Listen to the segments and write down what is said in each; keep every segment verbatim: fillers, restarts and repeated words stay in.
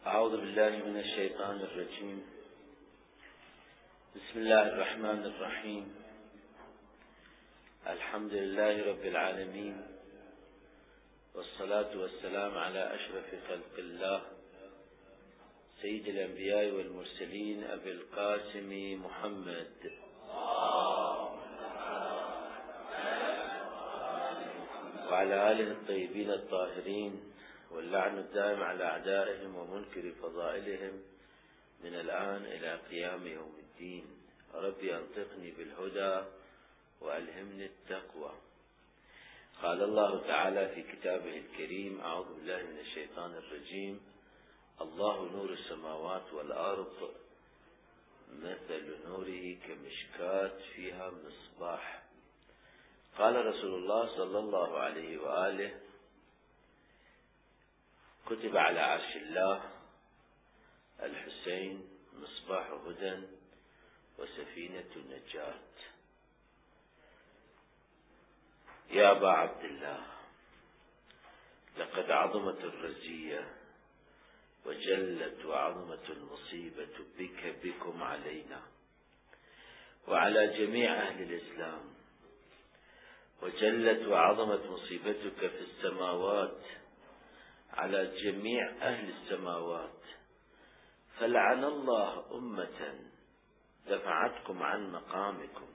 أعوذ بالله من الشيطان الرجيم. بسم الله الرحمن الرحيم. الحمد لله رب العالمين، والصلاة والسلام على أشرف خلق الله سيد الأنبياء والمرسلين أبي القاسم محمد وعلى آله الطيبين الطاهرين، واللعن الدائم على أعدائهم ومنكر فضائلهم من الآن إلى قيام يوم الدين. ربي أنطقني بالهدى وألهمني التقوى. قال الله تعالى في كتابه الكريم: أعوذ بالله من الشيطان الرجيم. الله نور السماوات والأرض، مثل نوره كمشكاة فيها مصباح. قال رسول الله صلى الله عليه وآله: كتب على عرش الله الحسين مصباح هدى وسفينة النجاة. يا أبا عبد الله، لقد عظمت الرزية وجلت وعظمت المصيبة بك بكم علينا وعلى جميع أهل الإسلام، وجلت وعظمت مصيبتك في السماوات على جميع أهل السماوات. فلعن الله أمة دفعتكم عن مقامكم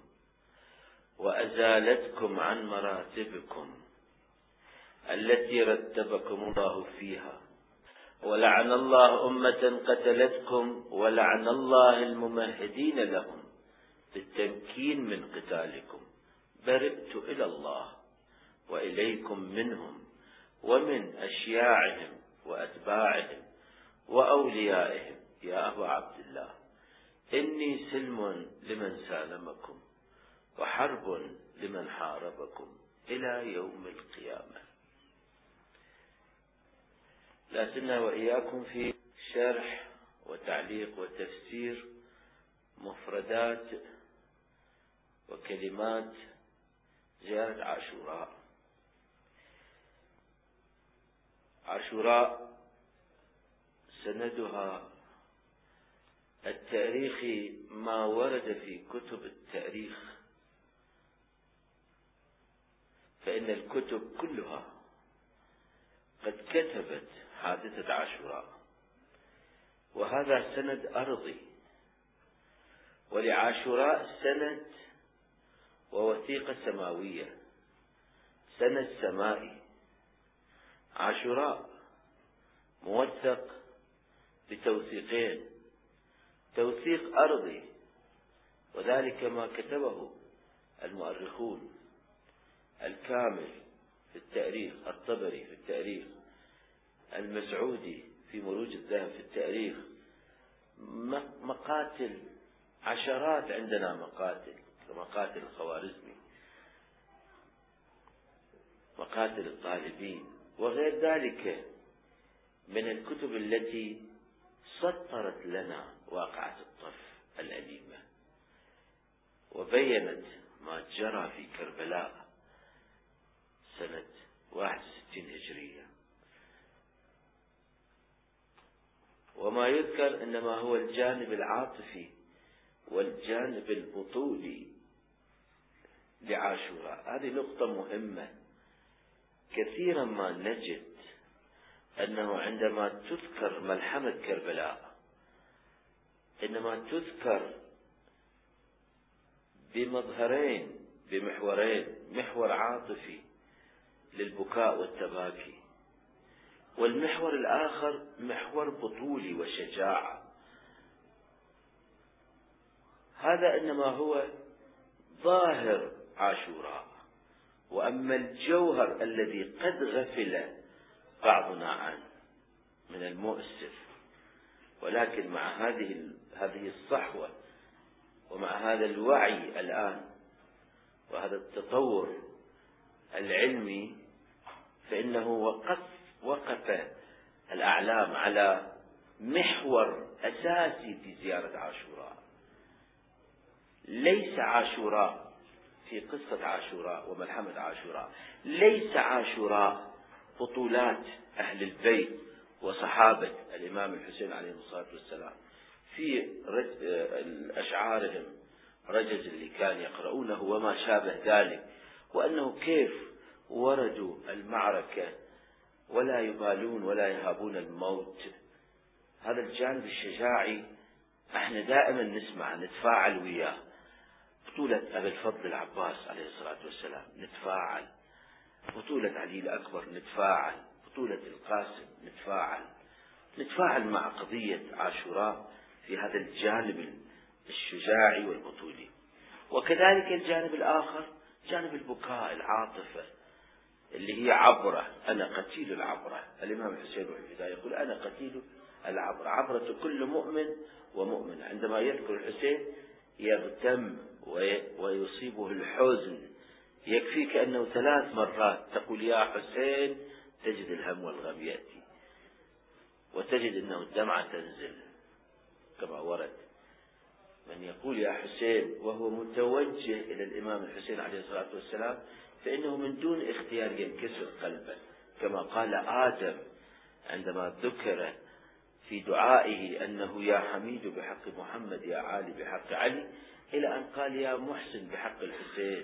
وأزالتكم عن مراتبكم التي رتبكم الله فيها، ولعن الله أمة قتلتكم، ولعن الله الممهدين لهم بالتمكين من قتالكم. برئت إلى الله وإليكم منهم ومن أشياعهم وأتباعهم وأوليائهم. يا أبا عبد الله، إني سلم لمن سالمكم وحرب لمن حاربكم إلى يوم القيامة. لازلنا وإياكم في شرح وتعليق وتفسير مفردات وكلمات زيارة عاشوراء. عاشوراء سندها التاريخي ما ورد في كتب التاريخ، فإن الكتب كلها قد كتبت حادثة عاشوراء، وهذا سند أرضي، ولعاشوراء سند ووثيقة سماوية، سند سمائي. عاشوراء موثق بتوثيقين: توثيق أرضي، وذلك ما كتبه المؤرخون الكامل في التاريخ، الطبري في التاريخ، المسعودي في مروج الذهب في التاريخ. مقاتل عشرات، عندنا مقاتل كمقاتل الخوارزمي، مقاتل الطالبين، وغير ذلك من الكتب التي سطرت لنا واقعة الطف الأليمة وبينت ما جرى في كربلاء سنة واحد وستين هجرية. وما يذكر إنما هو الجانب العاطفي والجانب البطولي لعاشوراء. هذه نقطة مهمة. كثيرا ما نجد أنه عندما تذكر ملحمة كربلاء إنما تذكر بمظهرين، بمحورين: محور عاطفي للبكاء والتباكي، والمحور الآخر محور بطولي وشجاعة. هذا إنما هو ظاهر عاشوراء. وأما الجوهر الذي قد غفل بعضنا عنه من المؤسف، ولكن مع هذه هذه الصحوة ومع هذا الوعي الآن وهذا التطور العلمي، فإنه وقف وقف الأعلام على محور أساسي في زيارة عاشوراء. ليس عاشوراء في قصة عاشوراء وملحمة عاشوراء ليس عاشوراء بطولات أهل البيت وصحابة الإمام الحسين عليه الصلاة والسلام في أشعارهم رجز اللي كان يقرؤونه وما شابه ذلك، وأنه كيف وردوا المعركة ولا يبالون ولا يهابون الموت. هذا الجانب الشجاعي احنا دائما نسمع نتفاعل وياه. بطولة أبي الفضل العباس عليه الصلاة والسلام نتفاعل، بطولة علي الأكبر نتفاعل، بطولة القاسم نتفاعل، نتفاعل مع قضية عاشوراء في هذا الجانب الشجاعي والبطولي. وكذلك الجانب الآخر جانب البكاء، العاطفة اللي هي عبرة. أنا قتيل العبرة. الإمام الحسين والفداء يقول أنا قتيل العبرة، عبرة كل مؤمن ومؤمن. عندما يذكر الحسين يغتم ويصيبه الحزن، يكفيك أنه ثلاث مرات تقول يا حسين تجد الهم والغم يأتي، وتجد أنه الدمعة تنزل كما ورد. من يقول يا حسين وهو متوجه إلى الإمام الحسين عليه الصلاة والسلام فإنه من دون اختيار ينكسر قلبه، كما قال آدم عندما ذكر في دعائه أنه يا حميد بحق محمد يا عالي بحق علي، إلى أن قال يا محسن بحق الحسين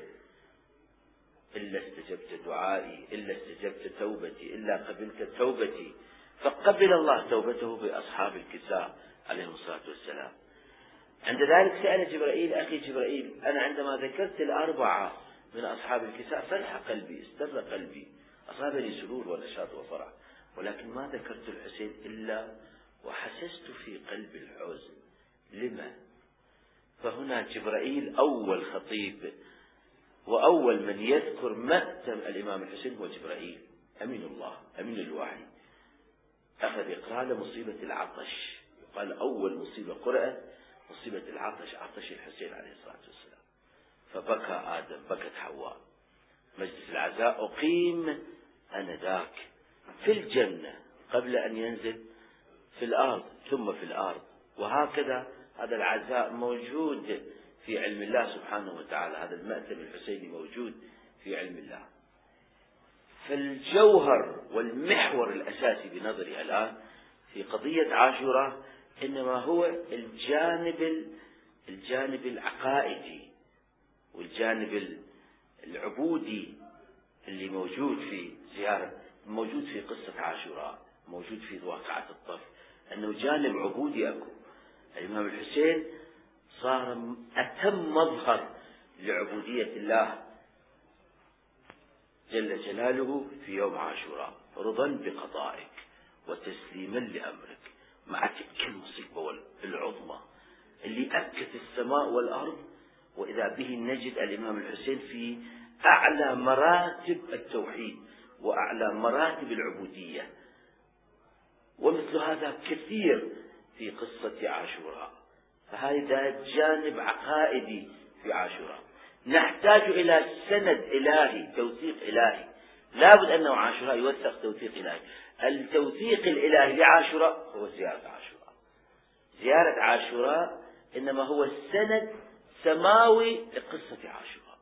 إلا استجبت دعائي، إلا استجبت توبتي، إلا قبلت توبتي. فقبل الله توبته بأصحاب الكساء عليهم الصلاة والسلام. عند ذلك سأل جبرائيل أخي جبرائيل أنا عندما ذكرت الأربعة من أصحاب الكساء فرح قلبي، استر قلبي، أصابني سرور ونشاط وفرح، ولكن ما ذكرت الحسين إلا وحسست في قلبي الحزن. لما؟ فهنا جبرائيل أول خطيب وأول من يذكر مأتم الإمام الحسين هو جبرائيل أمين الله أمين الوحي. أخذ يقرأ مصيبة العطش، قال أول مصيبة قرأت مصيبة العطش، عطش الحسين عليه الصلاة والسلام. فبكى آدم، بكت حواء. مجلس العزاء أقيم أنذاك في الجنة قبل أن ينزل في الأرض ثم في الأرض. وهكذا هذا العزاء موجود في علم الله سبحانه وتعالى، هذا المأتم الحسيني موجود في علم الله. فالجوهر والمحور الأساسي بنظري الآن في قضية عاشوراء إنما هو الجانب الجانب العقائدي والجانب العبودي اللي موجود في زيارة، موجود في قصة عاشوراء، موجود في واقعة الطف، أنه جانب عبودي أكو. الإمام الحسين صار أتم مظهر لعبودية الله جل جلاله في يوم عاشوراء، رضا بقضائك وتسليما لأمرك مع تلك المصيبة العظمى اللي أكت السماء والأرض. وإذا به نجد الإمام الحسين في أعلى مراتب التوحيد وأعلى مراتب العبودية، ومثل هذا كثير في قصة عاشوراء. فهذا جانب عقائدي في عاشوراء. نحتاج إلى سند إلهي، توثيق إلهي. لابد أنه عاشوراء يوثق توثيق إلهي. التوثيق الإلهي لعاشوراء هو زيارة عاشوراء. زيارة عاشوراء إنما هو السند سماوي لقصة عاشوراء،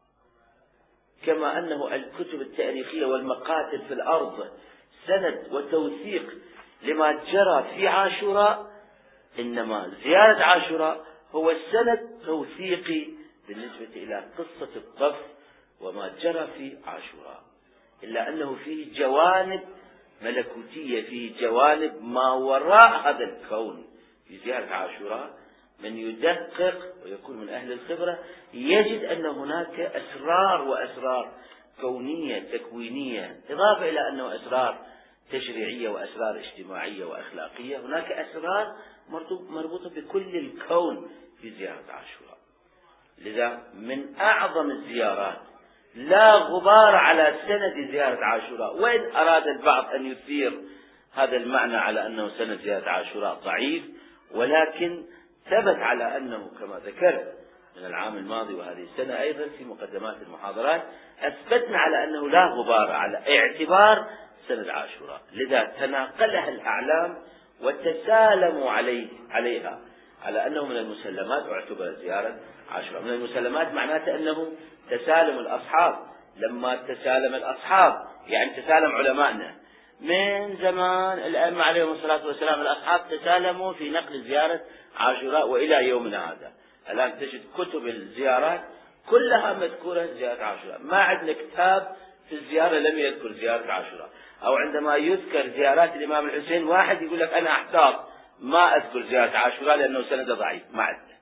كما أنه الكتب التاريخية والمقاتل في الأرض سند وتوثيق لما جرى في عاشوراء، إنما زيارة عاشوراء هو السند توثيقي بالنسبة إلى قصة الطف وما جرى في عاشوراء. إلا أنه فيه جوانب ملكوتية، فيه جوانب ما وراء هذا الكون. في زيارة عاشوراء من يدقق ويكون من أهل الخبرة يجد أن هناك أسرار وأسرار كونية تكوينية، إضافة إلى أنه أسرار تشريعية وأسرار اجتماعية وأخلاقية. هناك أسرار مربوطة بكل الكون في زيارة عاشوراء. لذا من أعظم الزيارات، لا غبار على سند زيارة عاشوراء، وإن أراد البعض أن يثير هذا المعنى على أنه سند زيارة عاشوراء ضعيف، ولكن ثبت على أنه كما ذكرت من العام الماضي وهذه السنة أيضا في مقدمات المحاضرات أثبتنا على أنه لا غبار على اعتبار سند عاشوراء. لذا تناقلها الأعلام وتسالموا عليه عليها على أنه من المسلمات، واعتبر زيارة عاشوراء من المسلمات. معناته أنه تسالم الأصحاب. لما تسالم الأصحاب يعني تسالم علماءنا. من زمان الأئمة عليهم الصلاة والسلام الأصحاب تسالموا في نقل زيارة عاشوراء وإلى يومنا هذا. الآن تجد كتب الزيارات كلها مذكورة زيارة عاشوراء، ما عندنا كتاب في الزيارة لم يذكر زيارة عاشوراء، أو عندما يذكر زيارات الإمام الحسين واحد يقول لك أنا أحتاط ما أذكر زيارة عاشوراء لأنه سنده ضعيف، ما عندنا.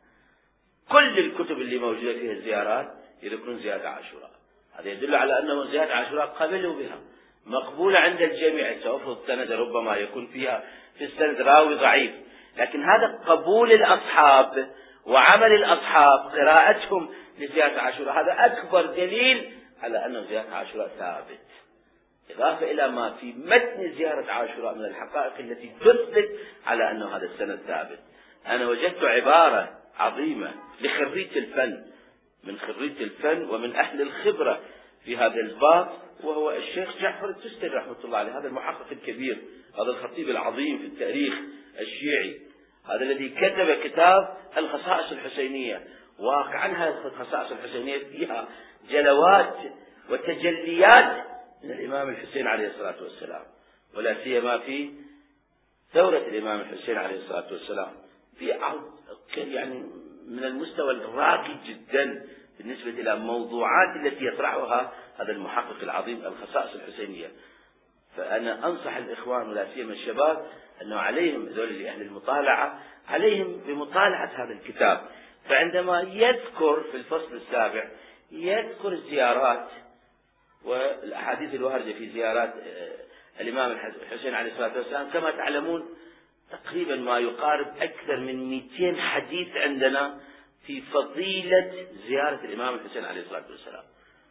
كل الكتب اللي موجودة فيها الزيارات يذكرون زيارة عاشوراء. هذا يدل على أنه زيارة عاشوراء قبلوا بها، مقبولة عند الجميع، سأفرض السند ربما يكون فيها في السند راوي ضعيف، لكن هذا قبول الأصحاب وعمل الأصحاب قراءتهم لزيارة عاشوراء، هذا أكبر دليل على أن زيارة عاشوراء ثابت، إضافة إلى ما في متن زيارة عاشوراء من الحقائق التي تثبت على أن هذا السند ثابت. أنا وجدت عبارة عظيمة لخريج الفن، من خريج الفن ومن أهل الخبرة في هذا الباب، وهو الشيخ جعفر التستري رحمة الله عليه، هذا المحقق الكبير، هذا الخطيب العظيم في التاريخ الشيعي، هذا الذي كتب كتاب الخصائص الحسينية. واقعا هذه الخصائص الحسينية فيها جلوات وتجليات من الإمام الحسين عليه الصلاة والسلام، ولا سيما في ثورة الإمام الحسين عليه الصلاة والسلام، في يعني من المستوى الراقي جدا بالنسبة إلى الموضوعات التي يطرحها هذا المحقق العظيم الخصائص الحسينية. فأنا أنصح الإخوان ولا سيما الشباب أنه عليهم ذول أهل المطالعة عليهم بمطالعة هذا الكتاب. فعندما يذكر في الفصل السابع يذكر الزيارات والأحاديث الواردة في زيارات الإمام الحسين عليه الصلاة والسلام، كما تعلمون تقريبا ما يقارب أكثر من مئتين حديث عندنا في فضيلة زيارة الإمام الحسين عليه الصلاة والسلام،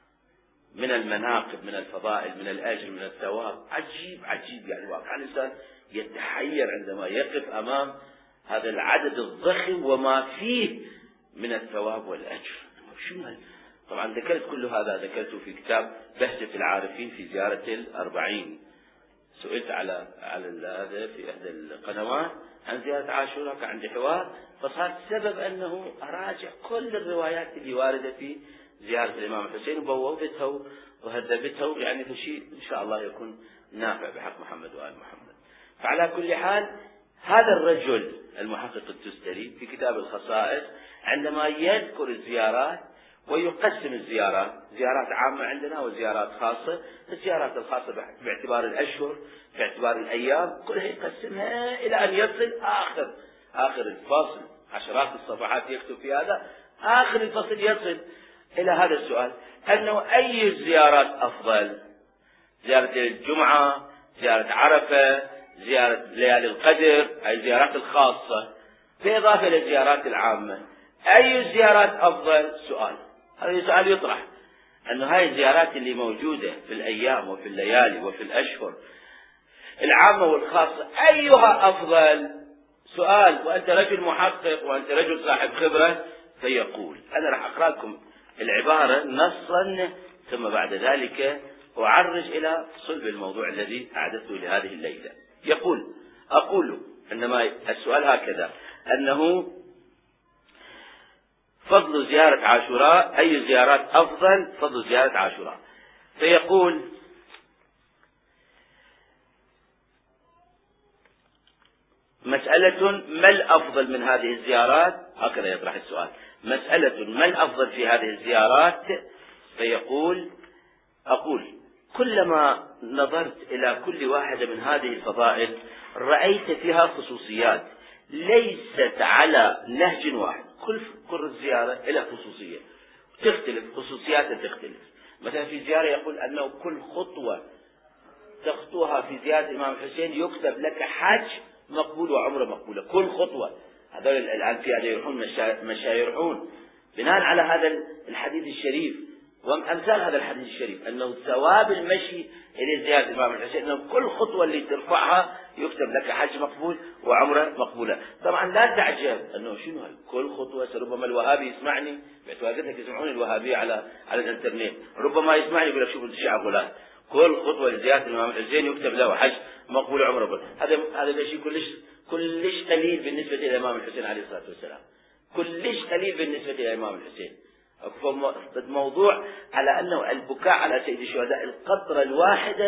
من المناقب، من الفضائل، من الأجر، من الثواب. عجيب عجيب، يعني واقع الإنسان يتحير عندما يقف أمام هذا العدد الضخم وما فيه من الثواب والأجر. شو طبعا ذكرت كل هذا، ذكرته في كتاب بهجة العارفين في زيارة الأربعين. سئلت على على هذا في إحدى القنوات عن زيارة عاشوراء، كان عندي حوار، فصار سبب أنه أراجع كل الروايات اللي واردة في زيارة الإمام الحسين وبوبتها وهذبتها، يعني في شيء إن شاء الله يكون نافع بحق محمد وآل محمد. فعلى كل حال هذا الرجل المحقق التستري في كتاب الخصائص عندما يذكر الزيارات ويقسم الزيارات، زيارات عامة عندنا وزيارات خاصة، الزيارات الخاصة باعتبار الأشهر باعتبار الأيام كلها يقسمها إلى أن يصل آخر آخر الفصل، عشرات الصفحات يكتب في هذا، آخر الفصل يصل إلى هذا السؤال أنه أي الزيارات أفضل؟ زيارة الجمعة، زيارة عرفة، زيارة ليالي القدر، أي الزيارات الخاصة، بالإضافة إلى الزيارات العامة، أي الزيارات أفضل؟ سؤال، هذا سؤال يطرح، أنه هاي الزيارات اللي موجودة في الأيام وفي الليالي وفي الأشهر العامة والخاصة أيها أفضل؟ سؤال، وأنت رجل محقق وأنت رجل صاحب خبرة، فيقول، أنا راح أقرأ لكم العبارة نصا ثم بعد ذلك أعرج إلى صلب الموضوع الذي أعددته لهذه الليلة. يقول: أقول إنما السؤال هكذا، أنه فضل زيارة عاشوراء، أي الزيارات أفضل؟ فضل زيارة عاشوراء. فيقول: مسألة ما الأفضل من هذه الزيارات؟ هكذا يطرح السؤال، مسألة ما الأفضل في هذه الزيارات؟ فيقول: أقول كلما نظرت إلى كل واحدة من هذه الفضائل رأيت فيها خصوصيات ليست على نهج واحد، كل كل زيارة إلى خصوصية تختلف، خصوصيات تختلف. مثلا في زيارة يقول أنه كل خطوة تخطوها في زيارة الإمام الحسين يكتب لك حج مقبول وعمره مقبولة، كل خطوة. هذول الآن في هذا يروحون مشايرون بناء على هذا الحديث الشريف وأمثال هذا الحديث الشريف، أنه ثواب المشي إلى زيارة الإمام الحسين أنه كل خطوة اللي ترفعها يكتب لك حج مقبول وعمره مقبولة. طبعا لا تعجب أنه شنو هاي كل خطوة، ربما الوهابي يسمعني بتواجدك يسمعون الوهابية على على الانترنت، ربما يسمعني يقول لك شوف الشيعة غلاه، كل خطوة لزيارة الإمام الحسين يكتب له حج مقبول وعمره مقبول. هذا هذا شيء كلش كلش قليل بالنسبة إلى الإمام الحسين عليه الصلاة والسلام، كلش قليل بالنسبة إلى الإمام الحسين. موضوع على أنه البكاء على سيد الشهداء القطرة الواحدة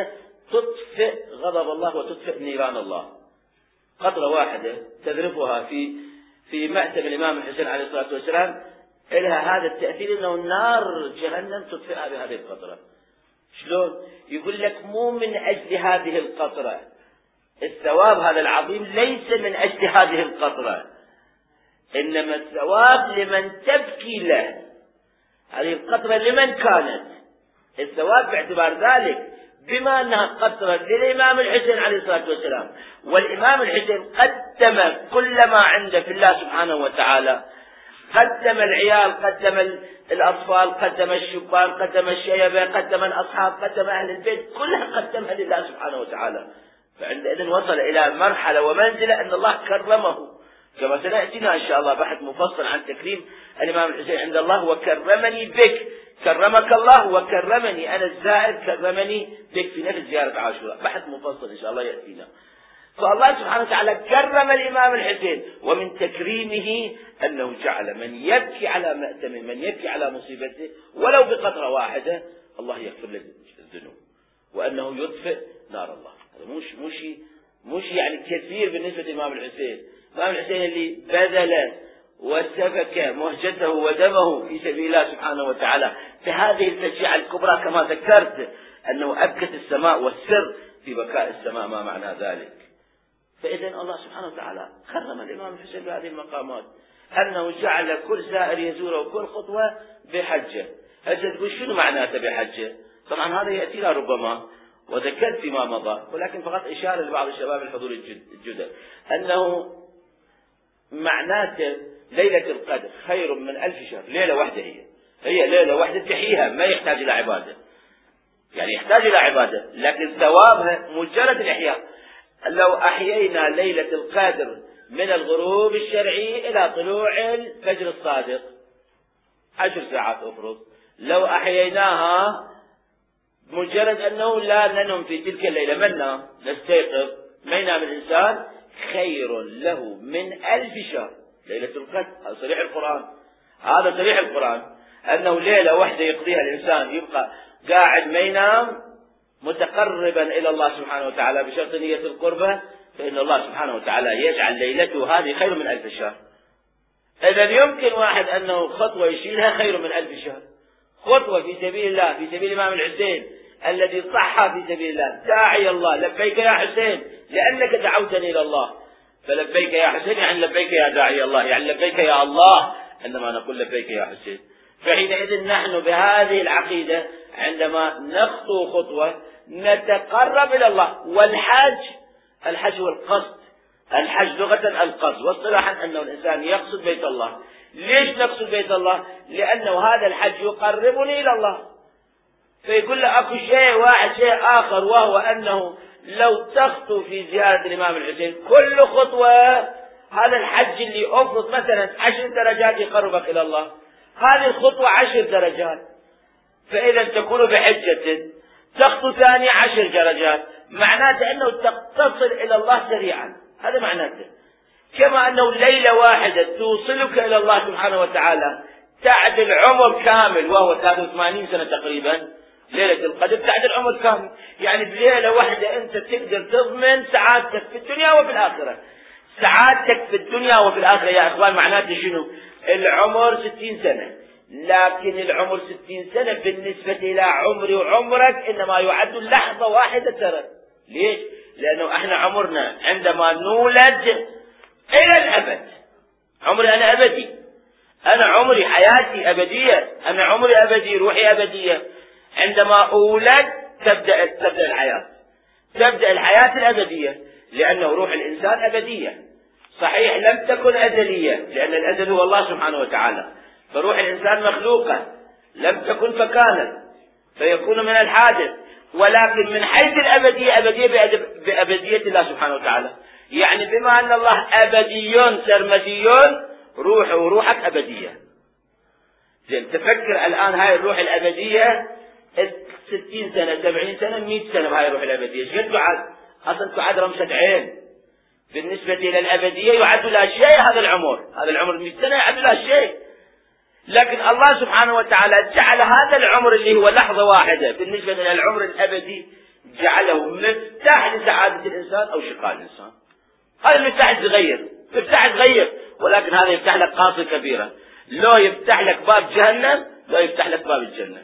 تطفئ غضب الله وتطفئ نيران الله. قطرة واحدة تذرفها في في مأتم الإمام الحسين عليه الصلاة والسلام لها هذا التأثير، أنه نار جهنم تطفئها بهذه القطرة. شلون؟ يقول لك مو من أجل هذه القطرة، الثواب هذا العظيم ليس من أجل هذه القطرة، إنما الثواب لمن تبكي له. هذه القطرة لمن كانت؟ الثواب باعتبار ذلك بما أنها قطرة للإمام الحسين عليه الصلاة والسلام، والإمام الحسين قدم كل ما عنده في الله سبحانه وتعالى، قدم العيال، قدم الأطفال، قدم الشبان، قدم الشيبة، قدم الأصحاب، قدم أهل البيت، كلها قدمها لله سبحانه وتعالى. فعندئذ وصل إلى مرحلة ومنزلة أن الله كرمه، كما سنأتينا إن شاء الله بحث مفصل عن تكريم الإمام الحسين عند الله. وكرمني بك، كرمك الله وكرمني أنا الزائر، كرمني بك في نفس زيارة عاشوراء، بحث مفصل إن شاء الله يأتينا. فالله سبحانه وتعالى كرم الإمام الحسين، ومن تكريمه أنه جعل من يبكي على مأتمه، من يبكي على مصيبته ولو بقطرة واحدة، الله يغفر له الذنوب، وأنه يطفئ نار الله. هذا مش مش مش يعني كثير بالنسبة للإمام الحسين. الإمام الحسين اللي بذل وسفك مهجته ودمه في سبيل الله سبحانه وتعالى بهذه الفجيعة الكبرى، كما ذكرت أنه أبكت السماء، والسر في بكاء السماء ما معنى ذلك. فإذا الله سبحانه وتعالى كرم الإمام الحسين بهذه المقامات، أنه جعل كل زائر يزوره كل خطوة بحجة. هل تقول شنو معناته بحجة؟ طبعا هذا يأتينا ربما وذكرت فيما مضى، ولكن فقط إشارة لبعض الشباب الحضور الجدد أنه معناته ليلة القدر خير من ألف شهر. ليلة واحدة هي هي ليلة واحدة تحييها، ما يحتاج إلى عبادة، يعني يحتاج إلى عبادة لكن ثوابها مجرد الإحياء. لو أحيينا ليلة القدر من الغروب الشرعي إلى طلوع الفجر الصادق عشر ساعات أفرض، لو أحييناها مجرد أنه لا ننم في تلك الليلة، من نام نستيقظ ما ينام الإنسان، خير له من ألف شهر. ليلة القدر هذا صريح القرآن، هذا صريح القرآن أنه ليلة واحدة يقضيها الإنسان يبقى قاعد ما ينام متقربا إلى الله سبحانه وتعالى بشرط نية القربة، فإن الله سبحانه وتعالى يجعل ليلته هذه خير من ألف شهر. إذا يمكن واحد أنه خطوة يشيلها خير من ألف شهر. خطوة في سبيل الله، في سبيل الإمام الحسين الذي صح في سبيل الله، داعي الله لبيك يا حسين لأنك دعوتني إلى الله، فلبيك يا حسين يعني لبيك يا داعي الله، يعني لبيك يا الله، عندما نقول لبيك يا حسين. فحينئذ نحن بهذه العقيدة عندما نخطو خطوة نتقرب إلى الله. والحج، الحج هو القصد، الحج لغة القصد، واصطلاحا أنه الإنسان يقصد بيت الله. ليش نقصد بيت الله؟ لأنه هذا الحج يقربني إلى الله. فيقول له أكو شيء واحد شيء آخر، وهو أنه لو تخطو في زيارة الإمام الحسين كل خطوة، هذا الحج اللي أفرض مثلا عشر درجات يقربك إلى الله، هذه الخطوة عشر درجات، فإذا تكون بحجة تخطو ثانية عشر درجات، معناته أنه تصل إلى الله سريعا. هذا معناته كما أنه ليلة واحدة توصلك إلى الله سبحانه وتعالى تعدل عمر كامل، وهو ثلاثة وثمانين سنة تقريبا. ليلة القدر تعدل عمر كامل، يعني بليلة واحدة أنت تقدر تضمن سعادتك في الدنيا وفي الآخرة. سعادتك في الدنيا وفي الآخرة يا إخوان معناته شنو؟ العمر ستين سنة، لكن العمر ستين سنة بالنسبة إلى عمري وعمرك إنما يعد لحظة واحدة ترى. ليش؟ لأنه احنا عمرنا عندما نولد إلى الأبد، عمري أنا أبدي، أنا عمري حياتي أبدية، أنا عمري أبدي، روحي أبدية. عندما أولد تبدأ تبدأ الحياة، تبدأ الحياة الأبدية، لأنه روح الإنسان أبدية. صحيح لم تكن أزلية، لأن الأزل هو الله سبحانه وتعالى، فروح الإنسان مخلوقة لم تكن فكانت، فيكون من الحادث، ولكن من حيث الأبدية أبدية بأبدية الله سبحانه وتعالى. يعني بما أن الله أبدي سرمدي، روح وروحك أبدية. زين تفكر الآن هاي الروح الأبدية ستين سنة سبعين سنة مئة سنة بهاي الروح الأبدية، شقد تعد؟ أصلا تعد رمشة عين بالنسبة إلى الأبدية، يعد لا شيء. هذا العمر، هذا العمر مئة سنة يعد لا شيء، لكن الله سبحانه وتعالى جعل هذا العمر اللي هو لحظة واحدة بالنسبة إلى العمر الأبدي جعله مفتاح لسعادة الإنسان أو شقاء الإنسان. هذا المفتاح يتغير، مفتاح يتغير، ولكن هذا يفتح لك قاصة كبيرة، لو يفتح لك باب جهنم لو يفتح لك باب الجنة.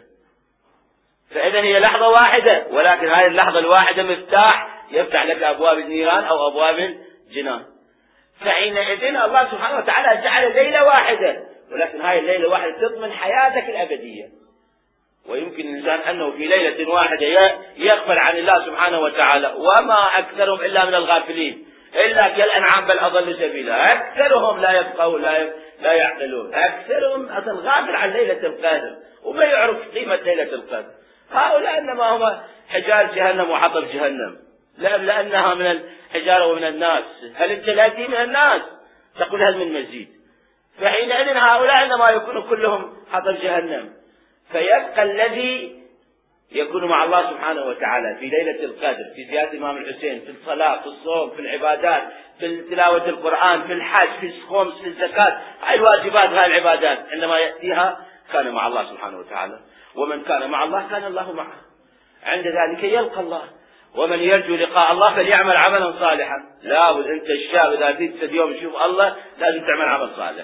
فإذا هي لحظة واحدة، ولكن هذه اللحظة الواحدة مفتاح يفتح لك أبواب النيران أو أبواب الجنان. فحينئذ الله سبحانه وتعالى جعل ليلة واحدة، ولكن هذه الليلة الواحدة تضمن حياتك الأبدية. ويمكن الإنسان أنه في ليلة واحدة يغفل عن الله سبحانه وتعالى، وما أكثرهم إلا من الغافلين، إلا كالأنعام بل أضل سبيلا. أكثرهم لا يفقهون لا لا يعقلون، أكثرهم أصلا غافل عن ليلة القدر وما يعرف قيمة ليلة القدر. هؤلاء إنما هم حجار جهنم وحطب جهنم، لأنها من الحجارة ومن الناس. هل أنت لاتي من الناس؟ تقول هل من مزيد؟ فحينئذ هؤلاء إنما يكونوا كلهم حطب جهنم. فيبقى الذي يكون مع الله سبحانه وتعالى في ليلة القدر، في زيارة الإمام الحسين، في الصلاة، في الصوم، في العبادات، في تلاوة القرآن، في الحج، في الخمس، في الزكاة، هاي الواجبات، هاي العبادات، عندما يأتيها كان مع الله سبحانه وتعالى. ومن كان مع الله كان الله معه، عند ذلك يلقى الله. ومن يرجو لقاء الله فليعمل عملا صالحا. لابد أنت الشاب إذا تريد اليوم تشوف الله لازم تعمل عمل صالح.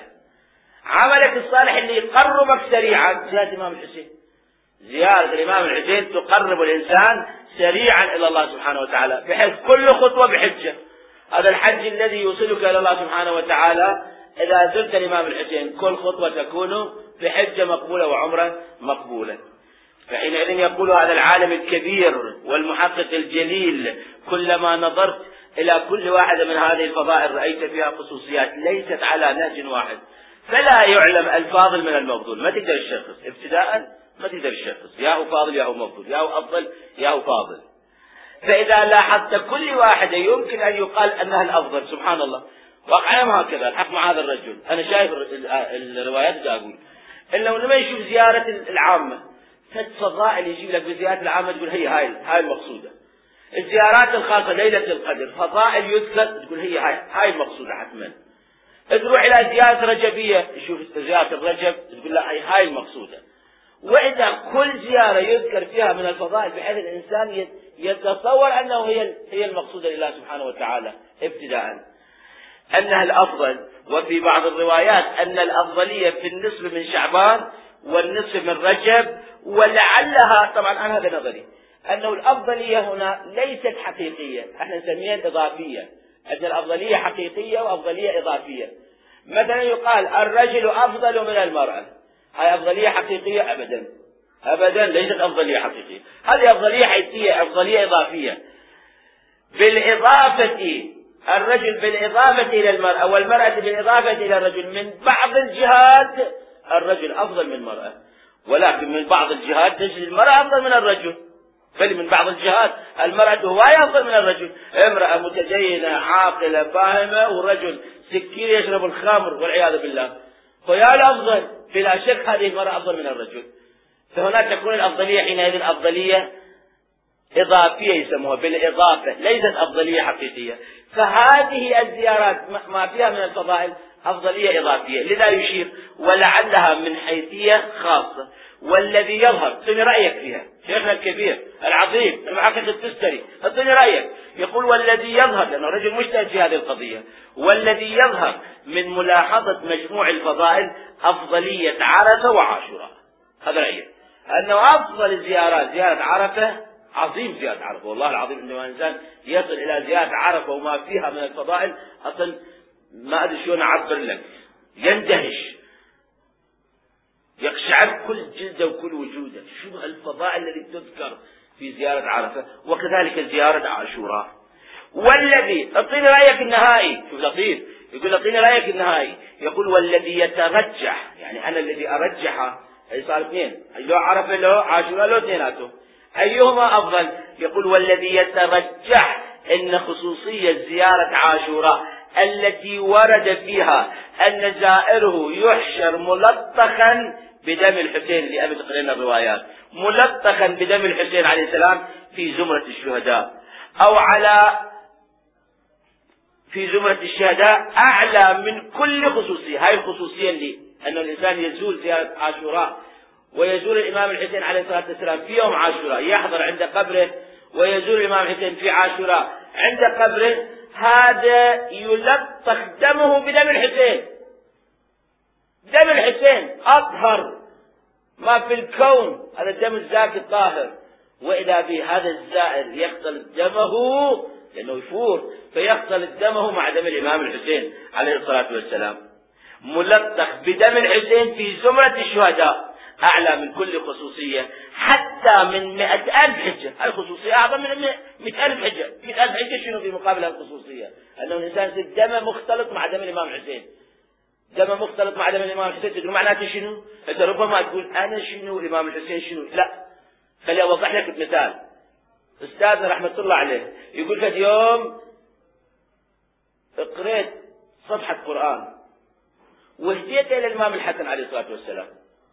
عملك الصالح اللي يقربك سريعا زيارة الإمام الحسين. زيارة الإمام الحسين تقرب الإنسان سريعا إلى الله سبحانه وتعالى، بحيث كل خطوة بحجة. هذا الحج الذي يوصلك إلى الله سبحانه وتعالى إذا زرت الإمام الحسين، كل خطوة تكون بحجة مقبولة وعمرة مقبولة. فحينئذ يقول هذا العالم الكبير والمحقق الجليل: كلما نظرت إلى كل واحدة من هذه الفضائل رأيت فيها خصوصيات ليست على نهج واحد، فلا يعلم الفاضل من المفضول. ما تقدر الشخص ابتداء، ما تقدر الشخص يا هو فاضل يا هو مفضول، يا هو أفضل يا هو فاضل. فإذا لاحظت كل واحدة يمكن أن يقال أنها الأفضل. سبحان الله، واقعا هكذا الحق مع هذا الرجل. أنا شايف الروايات دا أقول إنه لما يشوف زيارة العامة فضائل يجيب لك بزيارة العامة تقول هي هاي هاي المقصودة. الزيارات الخاصة ليلة القدر فضائل يذكر تقول هي هاي هاي المقصودة حتما. تروح إلى زيارة رجبية يشوف زيارة الرجب تقول لا هاي هاي المقصودة. وإذا كل زيارة يذكر فيها من الفضائل بحيث الإنسان يتصور أنه هي هي المقصودة لله سبحانه وتعالى ابتداء، أنها الأفضل. وفي بعض الروايات أن الأفضلية في النصف من شعبان والنصف من رجب، ولعلها طبعا أنا هذا نظري أنه الأفضلية هنا ليست حقيقية، احنا نسميها إضافية. أن الأفضلية حقيقية وأفضلية إضافية. مثلا يقال الرجل أفضل من المرأة، هاي أفضلية حقيقية؟ أبدا أبدا، ليست أفضلية حقيقية، هذه أفضلية حيثية، أفضلية إضافية. بالإضافة الرجل بالإضافة إلى المرأة والمرأة بالإضافة إلى الرجل، من بعض الجهات الرجل أفضل من المرأة، ولكن من بعض الجهات تجد المرأة أفضل من الرجل. بل من بعض الجهات المرأة هواية أفضل من الرجل، امرأة متدينة عاقلة فاهمة والرجل سكين يشرب الخمر والعياذ بالله، فيا الأفضل بلا شك هذه المرأة أفضل من الرجل. فهناك تكون الأفضلية حينئذ أفضلية إضافية يسموها بالإضافة، ليست أفضلية حقيقية. فهذه الزيارات ما فيها من الفضائل أفضلية إضافية، لذا يشير ولعلها من حيثية خاصة. والذي يظهر اعطني رأيك فيها، شيخنا الكبير العظيم المحقق التستري اعطني رأيك. يقول والذي يظهر، لأنه رجل مجتهد في هذه القضية، والذي يظهر من ملاحظة مجموع الفضائل أفضلية عرفة وعاشوراء. هذا رأيك، أنه أفضل الزيارات زيارة عرفة، عظيم زيارة عرفة، والله العظيم إنه إنسان يصل إلى زيارة عرفة وما فيها من الفضائل أصلا ما أدري شو أعبر لك، يندهش، يقشعر كل جلده وكل وجوده. شو الفضائل التي تذكر في زيارة عرفة، وكذلك زيارة عاشوراء. والذي اعطيني رأيك النهائي، شوف لطيف يقول اعطيني رأيك النهائي، يقول والذي يترجح، يعني أنا الذي أرجحه، أي صار اثنين، لو عرفة لو عاشوراء لو اثنيناته، أيهما أفضل؟ يقول والذي يترجح إن خصوصية زيارة عاشوراء التي ورد فيها أن زائره يحشر ملطخا بدم الحسين، لأبي تقرين الروايات، ملطخا بدم الحسين عليه السلام في زمرة الشهداء، أو على في زمرة الشهداء، أعلى من كل خصوصية. هاي الخصوصية اللي أن الإنسان يزور زيارة عاشوراء ويزور الإمام الحسين عليه الصلاة والسلام في يوم عاشوراء، يحضر عند قبره ويزور الإمام الحسين في عاشوراء عند قبره، هذا يلطخ دمه بدم الحسين. دم الحسين أطهر ما في الكون، هذا الدم الزاكي الطاهر، وإذا به هذا الزائر يختلط دمه لأنه يفور، فيختلط دمه مع دم الإمام الحسين عليه الصلاة والسلام، ملطخ بدم الحسين في زمرة الشهداء، أعلى من كل خصوصية حتى من مئة ألف حجة. هذه خصوصية أعظم من مئة ألف حجة. مئة ألف حجة شنو في مقابل الخصوصية؟ أنه الإنسان يصير دمه مختلط مع دم الإمام الحسين. دمه مختلط مع دم الإمام الحسين تقول معناته شنو؟ أنت ربما تقول أنا شنو الإمام الحسين شنو؟ لا، خلي أوضح لك بمثال. أستاذنا رحمة الله عليه يقول لك يوم قريت صفحة قرآن وهديت إلى الإمام الحسن عليه الصلاة والسلام،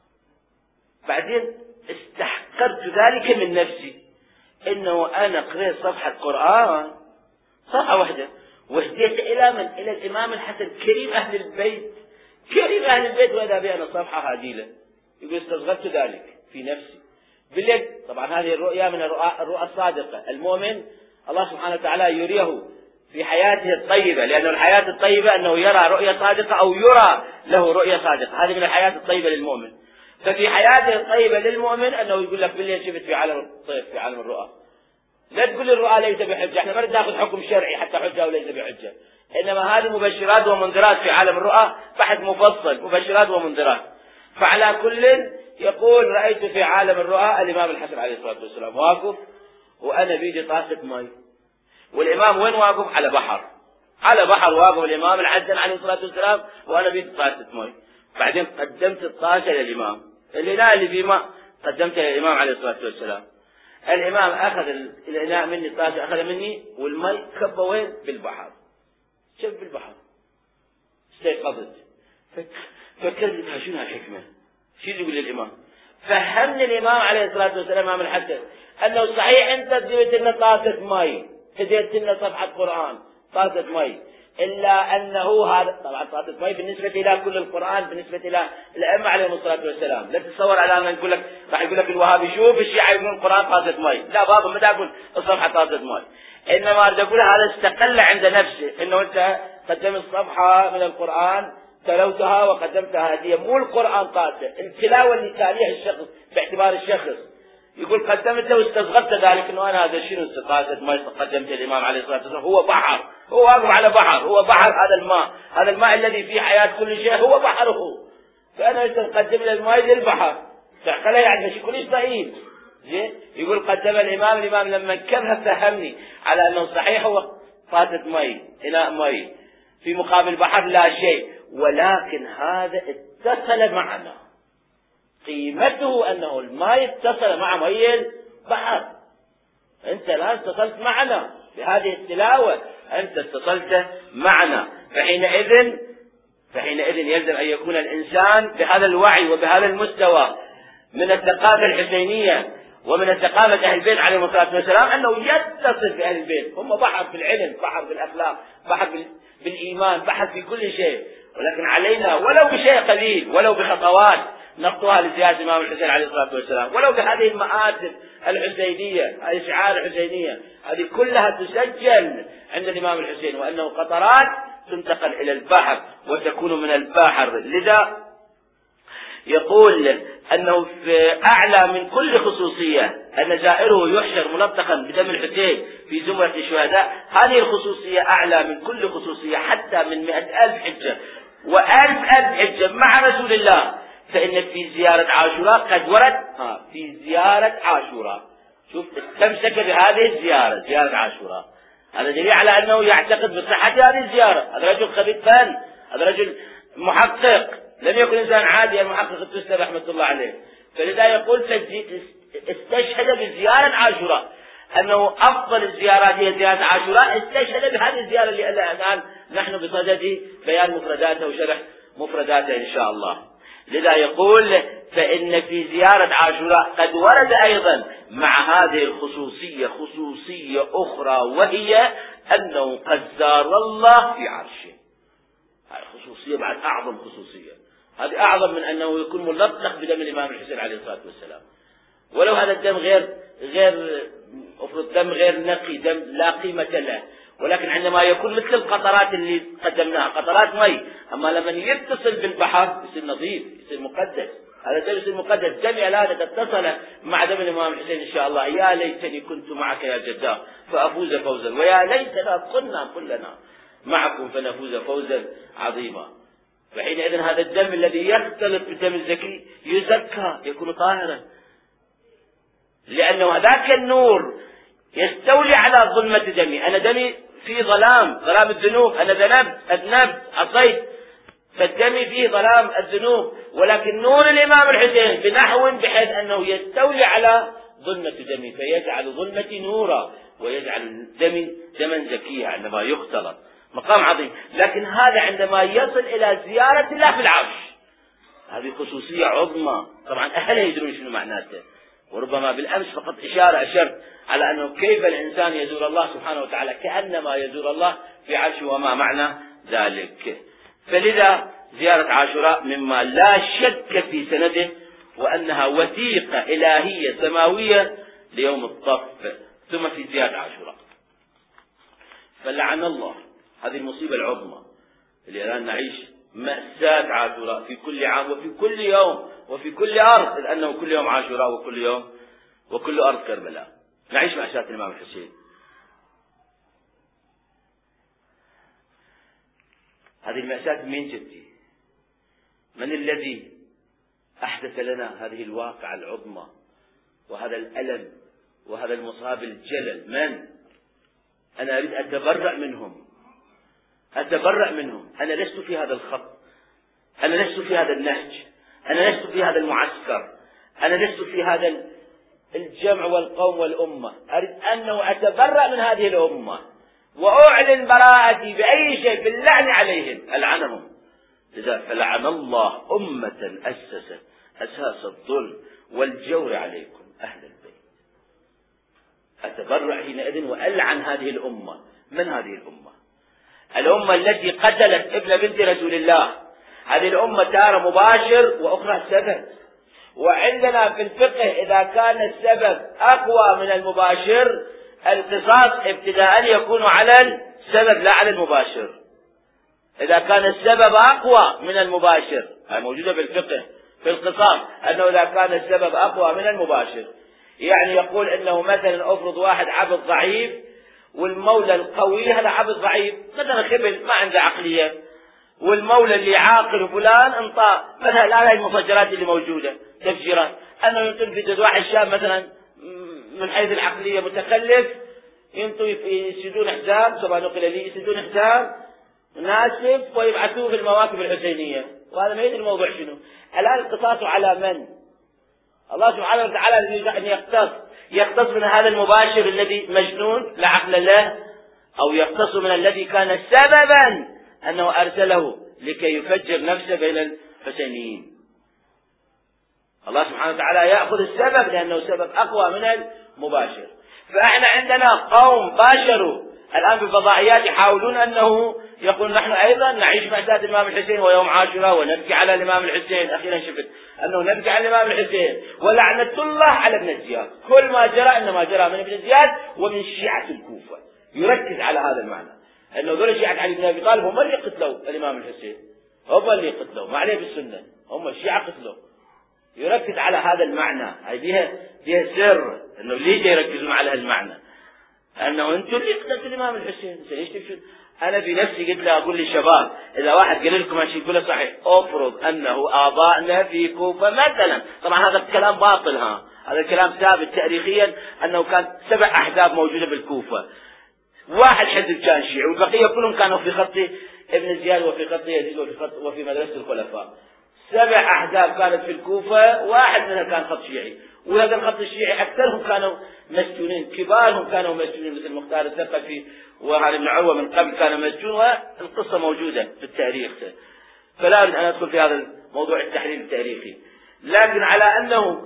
بعدين استحقرت ذلك من نفسي إنه أنا قريت صفحة قرآن صفحة واحدة وهديت إلى من؟ إلى الإمام الحسن كريم أهل البيت، كريم أهل البيت، وإذا بي أنا صفحة هديلة. يقول استصغرت ذلك في نفسي بالليل. طبعا هذه الرؤيا من الرؤى الصادقة. المؤمن الله سبحانه وتعالى يريه في حياته الطيبة، لأن الحياة الطيبة أنه يرى رؤيا صادقة أو يرى له رؤيا صادقة، هذه من الحياة الطيبة للمؤمن. ففي حياته الطيبة للمؤمن أنه يقول لك بالليل شفت في عالم الطيب في عالم الرؤى. لا تقول الرؤى ليس بحجة، احنا ما نريد ناخذ حكم شرعي حتى حجة وليس بحجة، إنما هذه مبشرات ومنذرات في عالم الرؤى، بحث مفصل مبشرات ومنذرات. فعلى كل يقول رأيت في عالم الرؤى الإمام الحسن عليه الصلاة والسلام واقف وأنا بيدي طاسة مي، والإمام وين واقف؟ على بحر، على بحر واقف الإمام الحسن عليه الصلاة والسلام وأنا بيدي طاسة مي. بعدين قدمت الطاسة للإمام، الإناء اللي فيه ماء قدمته للإمام عليه الصلاة والسلام. الإمام أخذ الإناء مني، الطاسة أخذ مني، والمي كبه وين؟ بالبحر، شوف بالبحر. استيقظت فكرت شنو هالحكمة؟ شو يقول للإمام؟ فهمني الإمام عليه الصلاة والسلام الإمام الحسن أنه صحيح أنت اديت لنا طاسة مي، هديت لنا صفحة قرآن طاسة مي، إلا أنه هذا طبعا طاسة مي بالنسبة إلى كل القرآن، بالنسبة إلى الأئمة عليهم الصلاة والسلام. لا تتصور على أن يقول لك راح يقول لك الوهابي شوف الشيعة يقولون القرآن طاسة مي، لا بابا ما أقول الصفحة طاسة مي، إنما أريد أقول هذا استقل عند نفسه أنه أنت قدمت صفحة من القرآن تلوتها وقدمتها هدية، مو القرآن طاسة، التلاوة اللي تاليها الشخص باعتبار الشخص. يقول قدمته واستصغرت ذلك انه انا هذا شنو طاسة ماء قدمت الامام عليه الصلاة والسلام، هو بحر، هو واقف على بحر، هو بحر هذا الماء، هذا الماء الذي فيه حياة كل شيء هو بحره، فانا اقدم له الماء للبحر، تعقلها يعني شيء كلش ضئيل. زين يقول قدم الامام، الامام لما كره فهمني على انه صحيح هو طاسة ماء اناء ماء في مقابل بحر لا شيء، ولكن هذا اتصل معنا، قيمته أنه الماء اتصل مع مي البحر. أنت الآن اتصلت معنا بهذه التلاوة، أنت اتصلت معنا، فحينئذ فحينئذ يلزم أن يكون الإنسان بهذا الوعي وبهذا المستوى من الثقافة الحسينية ومن الثقافة أهل البيت عليهم الصلاة والسلام، أنه يتصل بأهل البيت. هم بحر في العلم، بحر بالأخلاق، بحر بالإيمان، بحر في كل شيء، ولكن علينا ولو بشيء قليل، ولو بخطوات نخطوها لزيادة الإمام الحسين عليه الصلاة والسلام، ولو بهذه المآثر الحسينية، هذه الشعائر الحسينية، هذه كلها تسجل عند الإمام الحسين، وأنه قطرات تنتقل إلى البحر وتكون من البحر. لذا يقول أنه في أعلى من كل خصوصية أن زائره يحشر ملطخا بدم الحسين في زمرة الشهداء. هذه الخصوصية أعلى من كل خصوصية حتى من مئة ألف حجة وألف ألف حجة مع رسول الله. فإن في زيارة عاشوراء قد ورد ها في زيارة عاشوراء، شوف استمسك بهذه الزيارة، زيارة عاشوراء، هذا دليل على أنه يعتقد بصحة هذه الزيارة. هذا رجل خبير فن، هذا رجل محقق، لم يكن إنسان عادي المحقق التستر رحمة الله عليه. فلذا يقول استشهد بزيارة عاشوراء، أنه أفضل الزيارات هي زيارة عاشوراء، استشهد بهذه الزيارة اللي الآن نحن بصدد بيان مفرداتها وشرح مفرداتها إن شاء الله. لذا يقول فإن في زيارة عاشوراء قد ورد أيضا مع هذه الخصوصية خصوصية أخرى، وهي أنه قد زار الله في عرشه. هذه خصوصية بعد أعظم خصوصية، هذه أعظم من أنه يكون ملطخ بدم الإمام الحسين عليه الصلاة والسلام، ولو هذا الدم غير غير افرض دم غير نقي، دم لا قيمة له، ولكن عندما يكون مثل القطرات اللي قدمناها قطرات مي، اما لما يتصل بالبحر يصير نظيف، يصير مقدس. هذا الدم يصير مقدس. دمي الان اذا اتصل مع دم الامام الحسين ان شاء الله، يا ليتني كنت معك يا جدار فافوز فوزا، ويا ليتنا كنا كلنا معكم فنفوز فوزا عظيما. فحينئذ هذا الدم الذي يختلط بالدم الزكي يزكى، يكون طاهرا، لأنه ذاك النور يستولي على ظلمة دمي. أنا دمي في ظلام، ظلام الذنوب، أنا ذنبت أذنبت عصيت، فالدم فيه ظلام الذنوب، ولكن نور الإمام الحسين بنحو بحيث أنه يستولي على ظلمة دمي، فيجعل ظلمتي نورا ويجعل دمي دما زكيا عندما يختلط. مقام عظيم. لكن هذا عندما يصل إلى زيارة الله في العرش، هذه خصوصية عظمى. طبعا أهلا يدرون شنو معناته، وربما بالأمس فقط إشارة أشرت على أنه كيف الإنسان يزور الله سبحانه وتعالى كأنما يزور الله في عرشه، وما معنى ذلك. فلذا زيارة عاشوراء مما لا شك في سنده، وأنها وثيقة إلهية سماوية ليوم الطف. ثم في زيارة عاشوراء، فلعن الله هذه المصيبة العظمى اللي الآن نعيش مأساة عاشوراء في كل عام وفي كل يوم وفي كل أرض، لأنه كل يوم عاشوراء وكل يوم وكل أرض كربلاء نعيش مأساة الإمام الحسين. هذه المأساة من جدي؟ من الذي أحدث لنا هذه الواقعة العظمى وهذا الألم وهذا المصاب الجلل؟ من؟ أنا أريد أتبرأ منهم، أتبرأ منهم. أنا لست في هذا الخط، أنا لست في هذا النهج، أنا لست في هذا المعسكر، أنا لست في هذا الجمع والقوم والأمة. أريد أنه أتبرأ من هذه الأمة وأعلن براءتي بأي شيء، باللعن عليهم، ألعنهم. لذا فلعن الله أمة أسست أساس الظلم والجور عليكم أهل البيت. أتبرأ حينئذ وألعن هذه الأمة. من هذه الأمة؟ الأمة التي قتلت ابن بنت رسول الله. هذه الأمة تارة مباشر وأخرى سبب، وعندنا في الفقه إذا كان السبب أقوى من المباشر القصاص ابتداء يكون على السبب لا على المباشر. إذا كان السبب أقوى من المباشر، هذه موجودة في الفقه في القصاص، أنه إذا كان السبب أقوى من المباشر، يعني يقول إنه مثلا أفرض واحد عبد ضعيف والمولى القوي هذا عبد ضعيف مثلا خبل ما عنده عقلية، والمولى اللي عاقل فلان انطى مثلا الآن المفجرات اللي موجودة تفجيرات، أنه ينفذ واحد شاب مثلا من حيث العقلية متخلف، ينطوا يسجدون حساب، سواء نقل لي يسجدون حساب ناسف ويبعثوه في المواقف الحسينية، وهذا ما يدري الموضوع شنو. الآن القصاص على من؟ الله سبحانه وتعالى يريد أن يقتص يقتص من هذا المباشر الذي مجنون لا عقل له، أو يقتص من الذي كان سببا أنه أرسله لكي يفجر نفسه بين الحسينيين. الله سبحانه وتعالى يأخذ السبب لأنه سبب أقوى من المباشر. فإحنا عندنا قوم باشروا الآن في الفضائيات يحاولون أنه يقول نحن أيضا نعيش مأساة الإمام الحسين ويوم عاشوراء ونبكي على الإمام الحسين. أخيرا شفت أنه نبكي على الإمام الحسين ولعنة الله على ابن زياد. كل ما جرى إنما جرى من ابن زياد ومن شيعة الكوفة. يركز على هذا المعنى أنه ذول شيعة علي بن أبي طالب هم اللي قتلوا الإمام الحسين، هم اللي قتلوا ما عليه بالسنة، هم الشيعة قتلوا. يركز على هذا المعنى. هاي بيها بيها سر أنه ليش يركزون على هالمعنى، أنه أنتم اللي قتلتوا الإمام الحسين. ليش تفشل؟ أنا في نفسي قلت له أقول للشباب إذا واحد قال لكم هالشيء يقول صحيح، أفرض أنه آبائنا في كوفة مثلا، طبعا هذا الكلام باطل، ها هذا الكلام ثابت تاريخيا أنه كان سبع أحزاب موجودة بالكوفة، واحد حزب كان شيعي والبقية كلهم كانوا في خط ابن زياد وفي خط يزيد وفي خط وفي مدرسة الخلفاء. سبع أحزاب كانت في الكوفة، واحد منها كان خط شيعي، وهذا الخط الشيعي أكثرهم كانوا مسجونين، كبارهم كانوا مسجونين مثل مختار الثقفي وهذا ابن عروة من قبل كان مسجون، والقصة موجودة في التاريخ. فلا أريد أن أدخل في هذا الموضوع التحليل التاريخي، لكن على أنه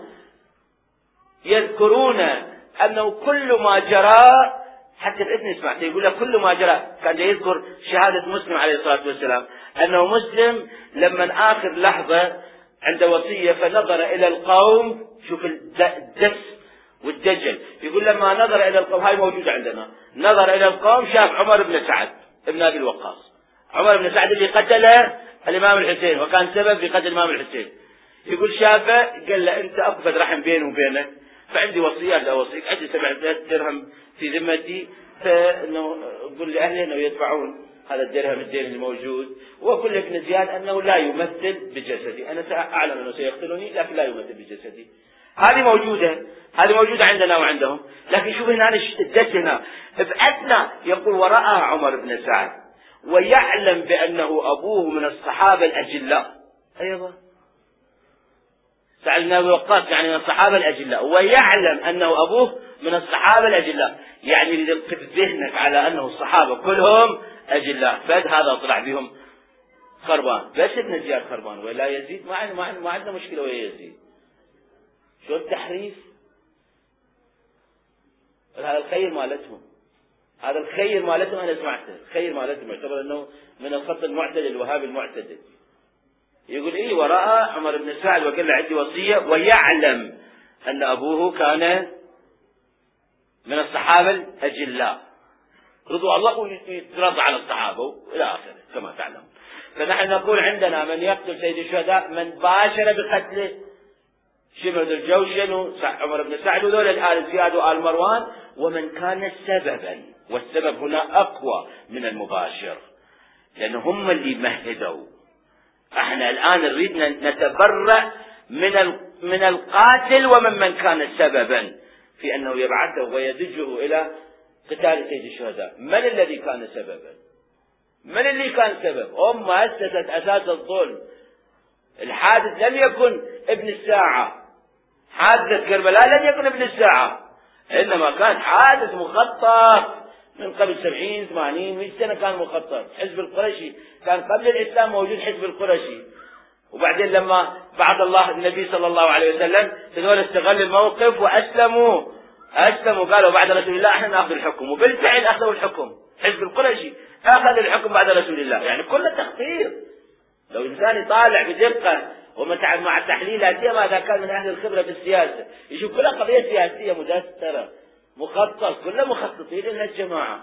يذكرون أنه كل ما جرى، حتى الإثني سمعت يقول لك كل ما جرى، كان يذكر شهادة مسلم عليه الصلاة والسلام أنه مسلم لما آخر لحظة عند وصية فنظر إلى القوم، شوف الدس والدجل. يقول لما نظر إلى القوم، هاي موجودة عندنا، نظر إلى القوم شاف عمر بن سعد بن أبي الوقاص، عمر بن سعد اللي قتله الإمام الحسين وكان سبب في قتل الإمام الحسين. يقول شافه قال له أنت أقبض رحم بيني وبينك، فعندي وصية لا أوصيك، عندي سبعة درهم في ذمتي، فإنه قل لأهلي أنه يدفعون هذا الدرهم الدين الموجود، وأقول لابن زياد أنه لا يمثل بجسدي، أنا أعلم أنه سيقتلني لكن لا يمثل بجسدي. هذه موجودة، هذه موجودة عندنا وعندهم. لكن شوف هنا الدس هنا بأدنى يقول ورأى عمر بن سعد ويعلم بأنه أبوه من الصحابة الأجلاء. أيضا سعد بن أبي وقاص يعني من الصحابة الأجلاء، ويعلم أنه أبوه من الصحابة الأجلاء، يعني يلقف ذهنك على أنه الصحابة كلهم أجلاء، فد هذا طلع بهم خربان، بس ابن زياد خربان ولا يزيد، ما عندنا ما عندنا مشكلة ويا يزيد. شو التحريف؟ هذا الخير مالتهم، هذا الخير مالتهم أنا سمعته، الخير مالتهم يعتبر أنه من الخط المعتدل الوهابي المعتدل. يقول إيه وراء عمر بن سعد وقال له عندي وصية، ويعلم أن أبوه كان من الصحابة الأجلاء رضوا الله ويترضى على الصحابة وإلى آخره كما تعلم. فنحن نقول عندنا من يقتل سيد الشهداء من باشر بقتله شمر الجوشن وعمر بن سعد وذول الآل زياد وآل مروان، ومن كان سببا، والسبب هنا أقوى من المباشر لأن هم اللي مهدوا. احنا الآن نريد نتبرأ من من القاتل ومن من كان سببا في أنه يبعثه ويدجه إلى قتال سيد الشهداء. من الذي كان سببا؟ من اللي كان سبب؟ هم أسست أساس الظلم. الحادث لم يكن ابن الساعة، حادث كربلاء لم يكن ابن الساعة، إنما كان حادث مخطط من قبل سبعين ثمانين مئة سنة، كان مخطط. حزب القرشي كان قبل الإسلام موجود، حزب القرشي، وبعدين لما بعث الله النبي صلى الله عليه وسلم هذول استغل الموقف وأسلموا أسلموا قالوا بعد رسول الله احنا نأخذ الحكم، وبالفعل أخذوا الحكم. حزب القرشي أخذ الحكم بعد رسول الله، يعني كل تخطيط. لو إنسان يطالع بدقة ومع تحليلات ماذا كان من أهل الخبرة في السياسة يشوف كلها قضية سياسية مدسترة مخطط، كلها مخططين لها الجماعة،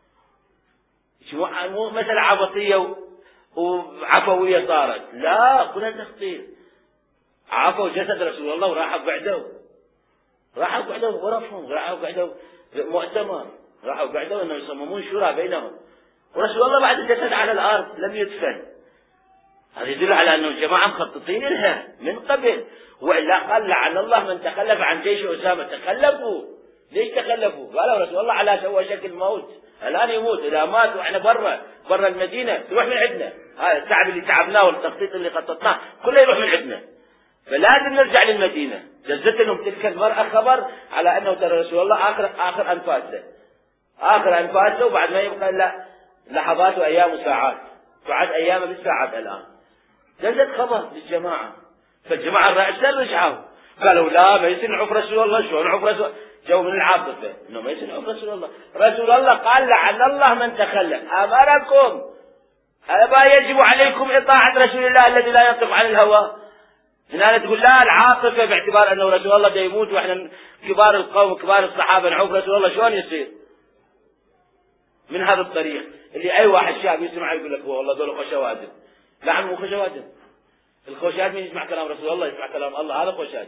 مو مثل عبطية وعفوية صارت، لا كلها تخطيط. عفوا جسد رسول الله وراحوا قعدوا راحوا قعدوا غرفهم، راحوا قعدوا مؤتمر، راحوا قعدوا انه يصممون شورى بينهم، ورسول الله بعد الجسد على الارض لم يدفن. هذا يدل على انه الجماعه مخططين لها من قبل، والا قال لعن الله من تخلف عن جيش اسامه. تخلفوا ليش تخلفوا؟ قالوا رسول الله على سوى شكل موت، الان يموت، اذا مات واحنا برا برا المدينه تروح من عندنا، هذا التعب اللي تعبناه والتخطيط اللي خططناه كله يروح من عندنا، فلازم نرجع للمدينه. جزت لهم تلك المراه خبر على انه ترى رسول الله اخر اخر انفاسه اخر انفاسه وبعد ما يبقى الا لحظات وايام وساعات، بعد ايام بالساعات الان. جزت خبر للجماعه، فالجماعه الرئيسين رجعوا قالوا لا ما يصير نعوف رسول الله. شلون نعوف رسول؟ جو من العاطفه انه ما يصير نعوف رسول الله. رسول الله قال لعن الله من تخلف، امركم أما يجب عليكم إطاعة رسول الله الذي لا ينطق عن الهوى. هنا تقول لا العاطفة باعتبار أنه رسول الله دا يموت وإحنا كبار القوم وكبار الصحابة نعوف رسول الله، شلون يصير؟ من هذا الطريق اللي أي واحد شاب يسمع يقول لك والله دول خوشوادم. لا عم مو خوشوادم، الخوشاد من يسمع كلام رسول الله يسمع كلام الله، هذا خوشاد.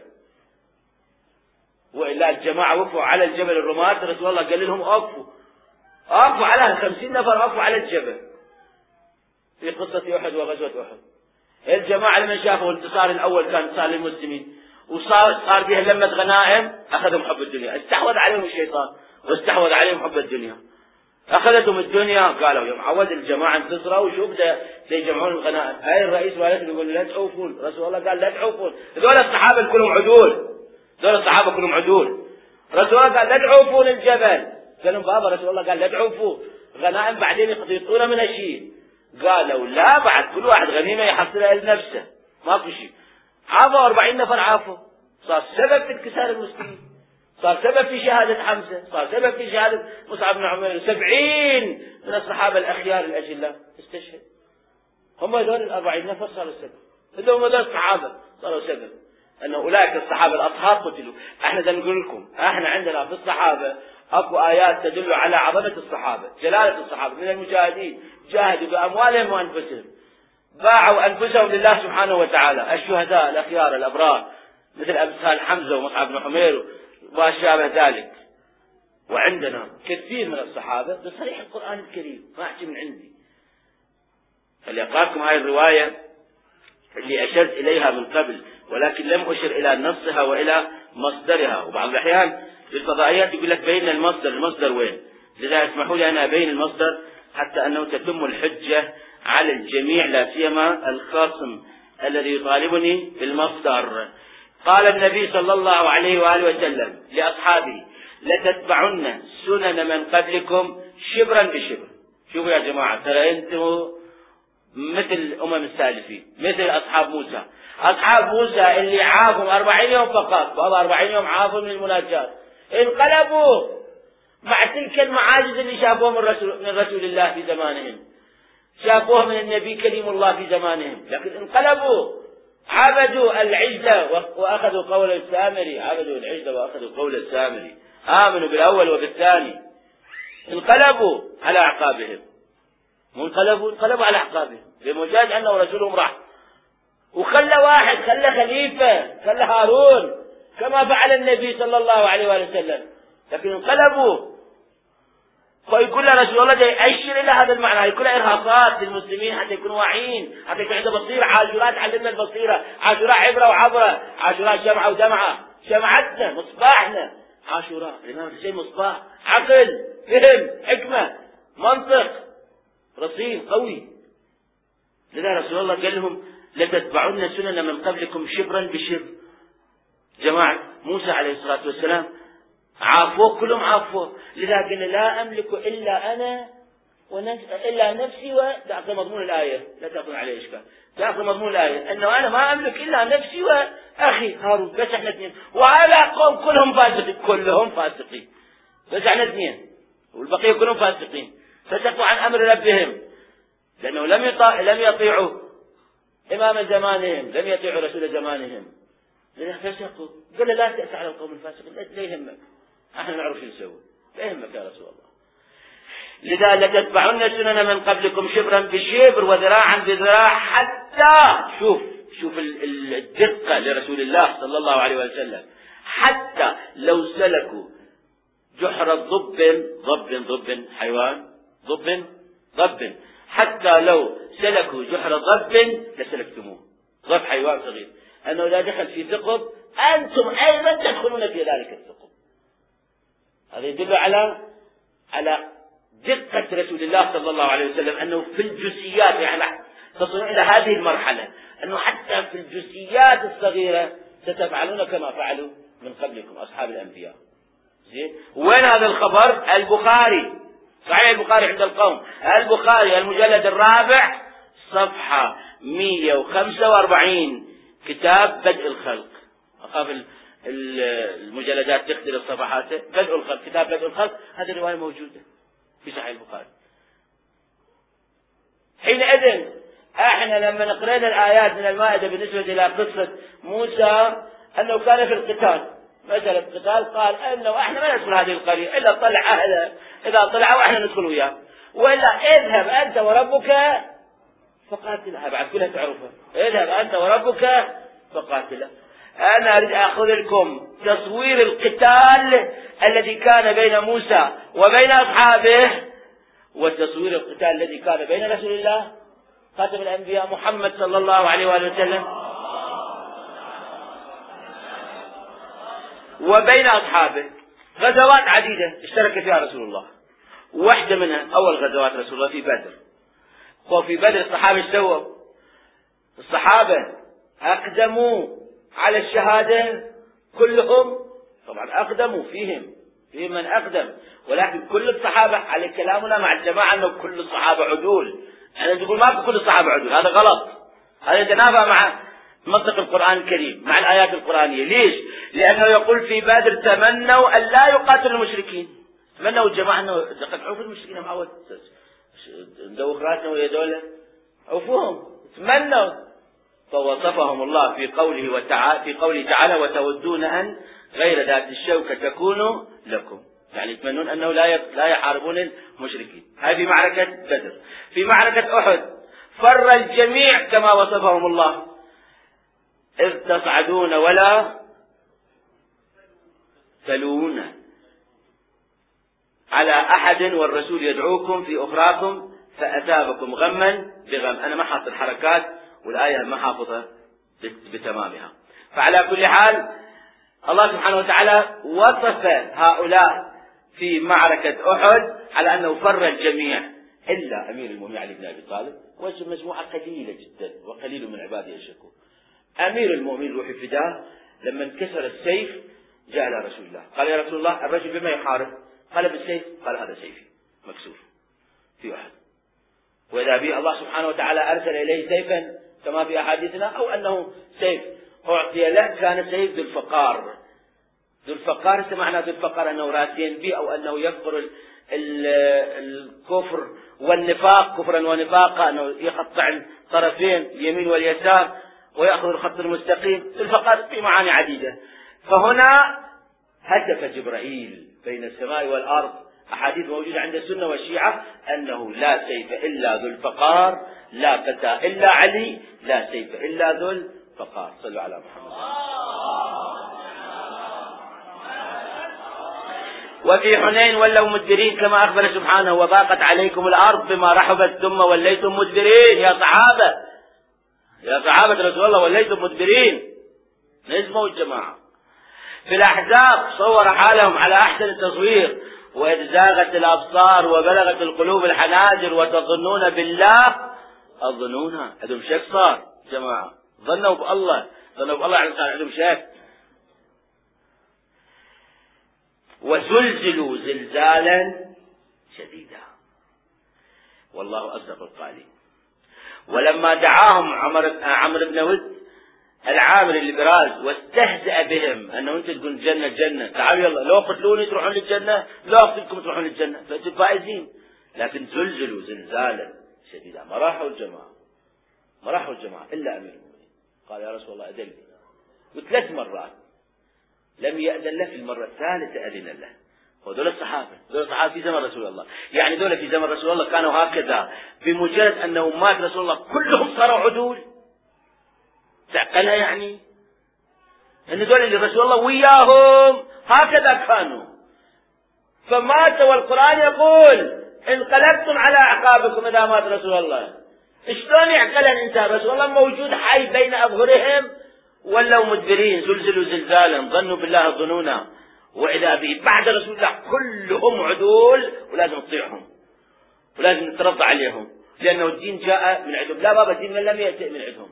وإلا الجماعة وقفوا على الجبل الرماة، رسول الله قال لهم أوقفوا أوقفوا على خمسين نفر، أوقفوا على الجبل في قصة أحد وغزوة أحد. الجماعة لما شافوا الانتصار الأول كان انتصار للمسلمين وصار صار بها لمة غنائم، أخذهم حب الدنيا، استحوذ عليهم الشيطان واستحوذ عليهم حب الدنيا، أخذتهم الدنيا. قالوا يوم عود الجماعة انتصروا وشو بدأ يجمعون الغنائم. هاي الرئيس والده يقول لا تعوفون، رسول الله قال لا تعوفون، هذول الصحابة كلهم عدول، هذول الصحابة كلهم عدول. رسول الله قال لا تعوفون الجبل، قال لهم بابا رسول الله قال لا تعوفوا غنائم بعدين يقضيطون من الشيء. قالوا لا بعد كل واحد غنيمة يحصلها لنفسه، ماكو شيء. عافوا أربعين نفر، عافوا، صار سبب في انكسار المسلمين، صار سبب في شهادة حمزة، صار سبب في شهادة مصعب بن عمير. سبعين من الصحابة الأخيار الأجلاء استشهد، هم هذول الأربعين نفر صاروا سبب، هذول هذول الصحابة صاروا سبب. أن أولئك الصحابة الأصحاب قتلوا. احنا دا نقول لكم احنا عندنا في الصحابة اكو آيات تدل على عظمة الصحابة، جلالة الصحابة من المجاهدين، جاهدوا بأموالهم وأنفسهم، باعوا أنفسهم لله سبحانه وتعالى، الشهداء الأخيار الأبرار مثل أمثال حمزة ومصعب بن عمير وما شابه ذلك. وعندنا كثير من الصحابة بصريح القرآن الكريم، ما أحكي من عندي. فليقرأكم هاي الرواية اللي أشرت إليها من قبل، ولكن لم أشر إلى نصها وإلى مصدرها. وبعض الأحيان في الفضائيات يقول لك بين المصدر، المصدر وين؟ لذا اسمحوا لي أنا أبين المصدر حتى أنه تتم الحجة على الجميع، لا سيما الخاصم الذي يطالبني بالمصدر. قال النبي صلى الله عليه وآله وسلم لأصحابه: لتتبعن سنن من قبلكم شبرا بشبر. شوفوا يا جماعة، ترى أنتم مثل أمم السالفين، مثل أصحاب موسى. أصحاب موسى اللي عافوا أربعين يوم فقط، بابا أربعين يوم عافوا من المناجات، انقلبوا مع تلك المعاجز اللي شافوها من رسول, من رسول الله في زمانهم، شافوها من النبي كليم الله في زمانهم، لكن انقلبوا، عبدوا العجلة وأخذوا قول السامري، عبدوا العجلة وأخذوا قول السامري، آمنوا بالأول وبالثاني، انقلبوا على أعقابهم. منقلبوا انقلبوا على أعقابهم بمجرد أنه رسولهم راح وخلى واحد، خلى خليفة، خلى هارون كما فعل النبي صلى الله عليه وسلم، لكن انقلبوا. فيقول له رسول الله جاي أشير إلى هذا المعنى، يقول إرهاصات للمسلمين حتى يكونوا واعيين، حتى يكون عنده بصيرة. عاشوراء تعلمنا البصيرة، عاشوراء عبرة وعبرة، عاشوراء شمعة ودمعة، شمعتنا مصباحنا. عاشوراء الإمام الحسين مصباح، عقل، فهم، حكمة، منطق، رصين قوي. لذا رسول الله قال لهم: لتتبعون سنن من قبلكم شبرا بشبر. جماعة موسى عليه الصلاة والسلام عافوه، كلهم عافوه. لذا قال: لا أملك إلا أنا ونفس إلا نفسي و تأخذ مضمون الآية، لا تأخذ عليه إشكال، تأخذ مضمون الآية أنه أنا ما أملك إلا نفسي وأخي هارون، بس إحنا اثنين، وعلى قوم كلهم فاسقين، كلهم فاسقين، بس إحنا اثنين والبقية كلهم فاسقين. فسقوا عن أمر ربهم لأنه لم يطيع لم يطيعوا إمام زمانهم، لم يطيعوا رسول زمانهم، لذا فسقوا. قال: لا تأس على القوم الفاسقين، لا يهمك، احنا نعرف شو نسوي، لا يهمك يا رسول الله. لذا لتتبعن سنن من قبلكم شبرا بشبر وذراعا بذراع، حتى شوف شوف الدقة لرسول الله صلى الله عليه وسلم، حتى لو سلكوا جحر الضب، ضب ضب حيوان، ضب ضب، حتى لو سلكوا جحر ضب لسلكتموه. ضب حيوان صغير، أنه لا دخل في ثقب أنتم أيضا تدخلون في ذلك الثقب. هذا يدل على على دقة رسول الله صلى الله عليه وسلم، أنه في الجزئيات، يعني تصلون إلى هذه المرحلة أنه حتى في الجزئيات الصغيرة ستفعلون كما فعلوا من قبلكم أصحاب الأنبياء. زين، وين هذا الخبر؟ البخاري، صحيح البخاري عند القوم، البخاري المجلد الرابع صفحة مئة وخمسة وأربعين، كتاب بدء الخلق. أخاف المجلدات تختلف صفحاته. بدء الخلق، كتاب بدء الخلق، هذه الرواية موجودة في صحيح البخاري. حينئذ احنا لما قرأنا الآيات من المائدة بالنسبة إلى قصة موسى أنه كان في القتال، مسألة القتال، قال أنه احنا ما ندخل هذه القرية إلا طلع أهله، إذا طلعوا احنا ندخل وياه، وإلا اذهب أنت وربك فقاتلها. بعد كلها تعرفها، اذهب أنت وربك فقاتلها. أنا أريد أخذ لكم تصوير القتال الذي كان بين موسى وبين أصحابه، وتصوير القتال الذي كان بين رسول الله خاتم الأنبياء محمد صلى الله عليه وآله وسلم وبين أصحابه. غزوات عديدة اشترك فيها رسول الله، واحدة منها أول غزوات رسول الله في بدر. وفي بدر الصحابة اشتووا، الصحابة أقدموا على الشهادة كلهم، طبعا أقدموا فيهم فيهم من أقدم، ولكن كل الصحابة، على كلامنا مع الجماعة أنه كل الصحابة عدول. أنا تقول ما كل الصحابة عدول، هذا غلط، هذا يتنافى مع منطق القرآن الكريم، مع الآيات القرآنية. ليش؟ لأنه يقول في بدر تمنوا أن لا يقاتلوا المشركين، تمنوا الجماعة أنه لقد عوفوا المشركين معود ندوخ راسنا ويا دولة، عوفوهم، تمنوا فوصفهم الله في قوله وتعالى في قوله تعالى وتودون أن غير ذات الشوكة تكون لكم، يعني يتمنون أنه لا لا يحاربون المشركين. هذه في معركة بدر. في معركة أحد فر الجميع كما وصفهم الله، إذ تصعدون ولا تلوون على أحد والرسول يدعوكم في أخراكم فأثابكم غما بغم. أنا ما حاط الحركات والآية ما حافظة بتمامها. فعلى كل حال الله سبحانه وتعالى وصف هؤلاء في معركة أحد على أنه فر الجميع إلا أمير المؤمنين علي بن أبي طالب ومجموعة قليلة جدا وقليل من عباده الشكور. أمير المؤمنين روح الفداء لما انكسر السيف جاء إلى رسول الله قال يا رسول الله الرجل بما يحارب؟ قال بالسيف. قال هذا سيفي مكسور في أحد، وإذا به الله سبحانه وتعالى أرسل إليه سيفا كما في أحاديثنا، أو أنه سيف أعطي له كان سيف ذو الفقار. ذو الفقار سمعنا ذو الفقار أنه راسين به، أو أنه يفقر الكفر والنفاق كفرا ونفاقا، أنه يقطع الطرفين اليمين واليسار ويأخذ الخط المستقيم. ذو الفقار في معاني عديدة. فهنا هتف جبرائيل بين السماء والأرض، أحاديث موجودة عند السنة والشيعة أنه لا سيف إلا ذو الفقار، لا فتى إلا علي، لا سيف إلا ذو الفقار. صلوا على محمد. وفي حنين ولوا مدبرين كما أخبر سبحانه وضاقت عليكم الأرض بما رحبت ثم وليتم مدبرين. يا صحابة يا صحابة رسول الله وليتم مدبرين. نزموا الجماعة. في الأحزاب صور حالهم على أحسن التصوير، وإذ زاغت الأبصار وبلغت القلوب الحناجر وتظنون بالله الظنون. عندهم شك صار جماعة، ظنوا بالله ظنوا بالله عندهم شك. وزلزلوا زلزالا شديدا والله أصدق القائلين. ولما دعاهم عمر عمرو بن ود العامري البراز واستهزأ بهم أنه أنتم تقولون الجنة الجنة، تعالوا يلا لو قتلوني تروحون للجنة، لو أقتلكم تروحون للجنة، فأنتم فائزين. لكن زلزلوا زلزالا شديدا. ما راحوا الجماعة ما راحوا الجماعة إلا أمير المؤمنين قال يا رسول الله أدلني، وثلاث مرات لم يأذن له، في المرة الثالثة أذن له. ودول الصحابة دول الصحابة في زمن رسول الله، يعني دول في زمن رسول الله كانوا هكذا، بمجرد أنه مات رسول الله كلهم صاروا عدول. تعقلها يعني ان دول اللي رسول الله وياهم هكذا كانوا، فمات والقرآن يقول انقلبتم على اعقابكم اذا مات رسول الله. شلون يعقلها انت؟ رسول الله موجود حي بين اظهرهم ولوا مدبرين. زلزلوا زلزالا ظنوا بالله الظنونا واذا به بعد رسول الله كلهم عدول، ولازم نطيعهم ولازم نترضى عليهم، لانه الدين جاء من عندهم. لا بابا الدين من لم يأتي من عندهم.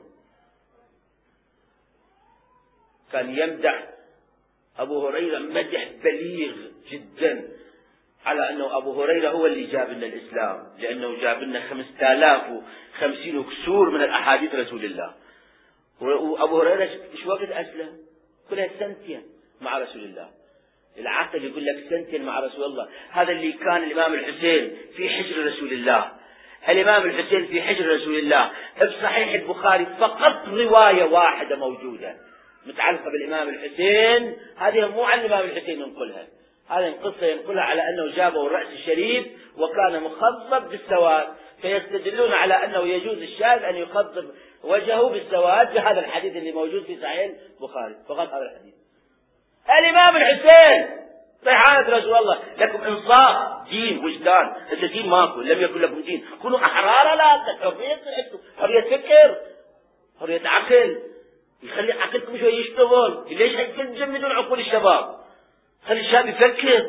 كان يمدح أبو هريرة مدح بليغ جدا على أنه أبو هريرة هو اللي جاب لنا الإسلام، لأنه جاب لنا خمسة آلاف وخمسين وكسور من الأحاديث رسول الله. وأبو هريرة إيش وقت أسلم؟ كلها سنتين مع رسول الله. العقل يقول لك سنتين مع رسول الله. هذا اللي كان الإمام الحسين في حجر رسول الله. الإمام الحسين في حجر رسول الله. بصحيح البخاري فقط رواية واحدة موجودة متعلقة بالإمام الحسين، هذه مو عن الإمام الحسين ينقلها، هذه القصة ينقلها على أنه جابوا الرأس الشريف وكان مخضب بالسواد، فيستدلون على أنه يجوز الشاذ أن يخضب وجهه بالسواد بهذا الحديث اللي موجود في صحيح البخاري. فقط هذا الحديث. الإمام الحسين ريحانة رسول الله. لكم إنصاف دين وجدان، إذا دين ماكو لم يكن لكم دين كونوا أحرار. لا حرية حرية فكر حرية عقل، يخلي عقلكم شوي يشتغل. ليش تجمدون عقول الشباب؟ خلي الشاب يفكر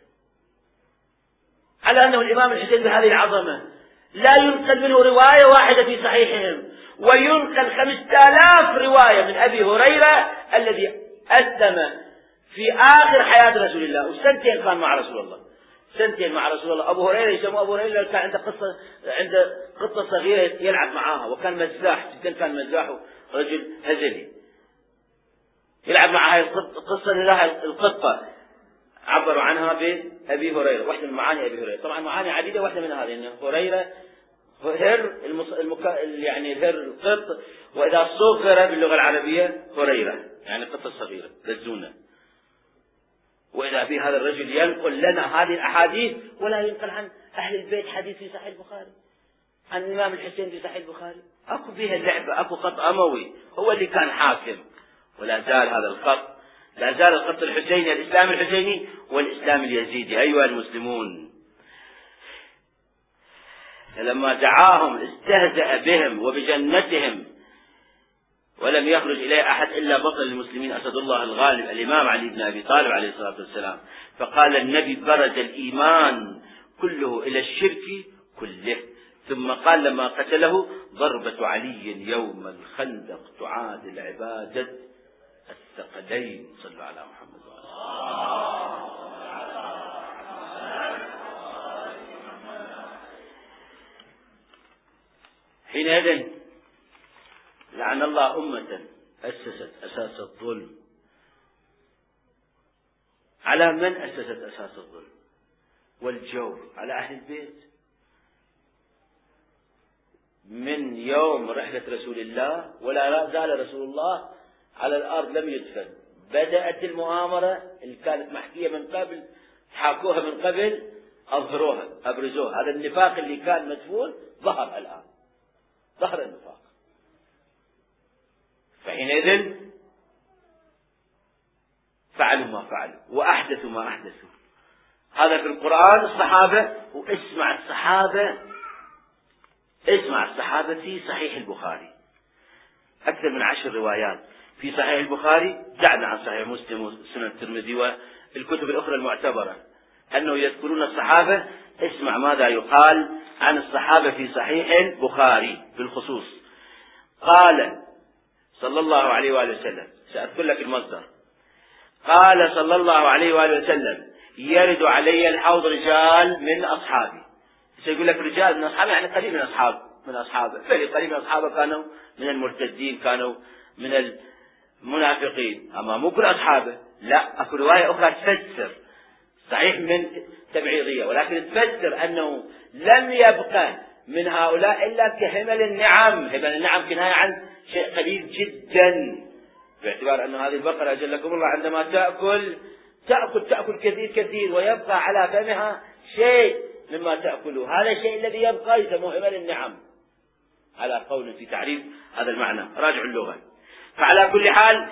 على أنه الإمام الحسين بهذه العظمة لا ينقل منه رواية واحدة في صحيحهم، وينقل خمسة آلاف رواية من أبي هريرة الذي أسلم في آخر حياة رسول الله، وسنتين كان مع رسول الله، سنتين مع رسول الله. أبو هريرة يسموه أبو هريرة كان عنده قصة عنده قطة صغيرة يلعب معاها، وكان مزاح جدا، كان مزاحه رجل هزلي يلعب مع هاي القصة لها القطة، عبروا عنها بأبي هريرة. واحدة من معاني أبي هريرة، طبعا معاني عديدة، واحدة من هذه أن هريرة هر المص... المك... يعني الهر القط، وإذا صغر باللغة العربية هريرة، يعني قطة صغيرة دزونة. وإذا به هذا الرجل ينقل لنا هذه الأحاديث ولا ينقل عن أهل البيت حديث في صحيح البخاري، عن الإمام الحسين في صحيح البخاري. أكو بها اللعبة، أكو خط أموي هو اللي كان حاكم، ولا زال هذا الخط، لا زال الخط الحسيني، الإسلام الحسيني والإسلام اليزيدي. أيها المسلمون، فلما دعاهم استهزأ بهم وبجنتهم، ولم يخرج إليه أحد إلا بطل المسلمين أسد الله الغالب الإمام علي بن أبي طالب عليه الصلاة والسلام. فقال النبي: برز الإيمان كله إلى الشرك كله. ثم قال لما قتله: ضربة علي يوم الخندق تعادل عبادة الثقلين. صلوا على محمد. حينئذ لعن الله أمة أسست أساس الظلم. على من أسست أساس الظلم والجور؟ على أهل البيت. من يوم رحلة رسول الله ولا زال رسول الله على الأرض لم يدفن. بدأت المؤامرة اللي كانت محكية من قبل، حاكوها من قبل، أظهروها أبرزوها. هذا النفاق اللي كان مدفون ظهر الآن، ظهر النفاق. فحينئذ فعلوا ما فعلوا وأحدثوا ما أحدثوا. هذا في القرآن الصحابة. واسمع الصحابة، اسمع الصحابة في صحيح البخاري أكثر من عشر روايات في صحيح البخاري، دعنا عن صحيح مسلم وسنن الترمذي والكتب الأخرى المعتبرة أنه يذكرون الصحابة. اسمع ماذا يقال عن الصحابة في صحيح البخاري بالخصوص. قال صلى الله عليه وآله وسلم، سأذكر لك المصدر. قال صلى الله عليه وآله وسلم: يرد علي الحوض رجال من أصحابي. سيقول لك رجال من أصحابي يعني قليل من أصحاب من أصحابه، قليل من أصحابه كانوا من المرتدين، كانوا من المنافقين، أما مو كل أصحابه. لا، أكو رواية أخرى تفسر صحيح من تبعيضية، ولكن تفسر أنه لم يبقى من هؤلاء إلا كهمل النعم. همل النعم كناية عن شيء قليل جدا، باعتبار أن هذه البقرة أجلكم الله عندما تأكل تأكل تأكل كثير كثير ويبقى على فمها شيء مما تأكله. هذا الشيء الذي يبقى يسموه همل النعم، على قول في تعريف هذا المعنى، راجعوا اللغة. فعلى كل حال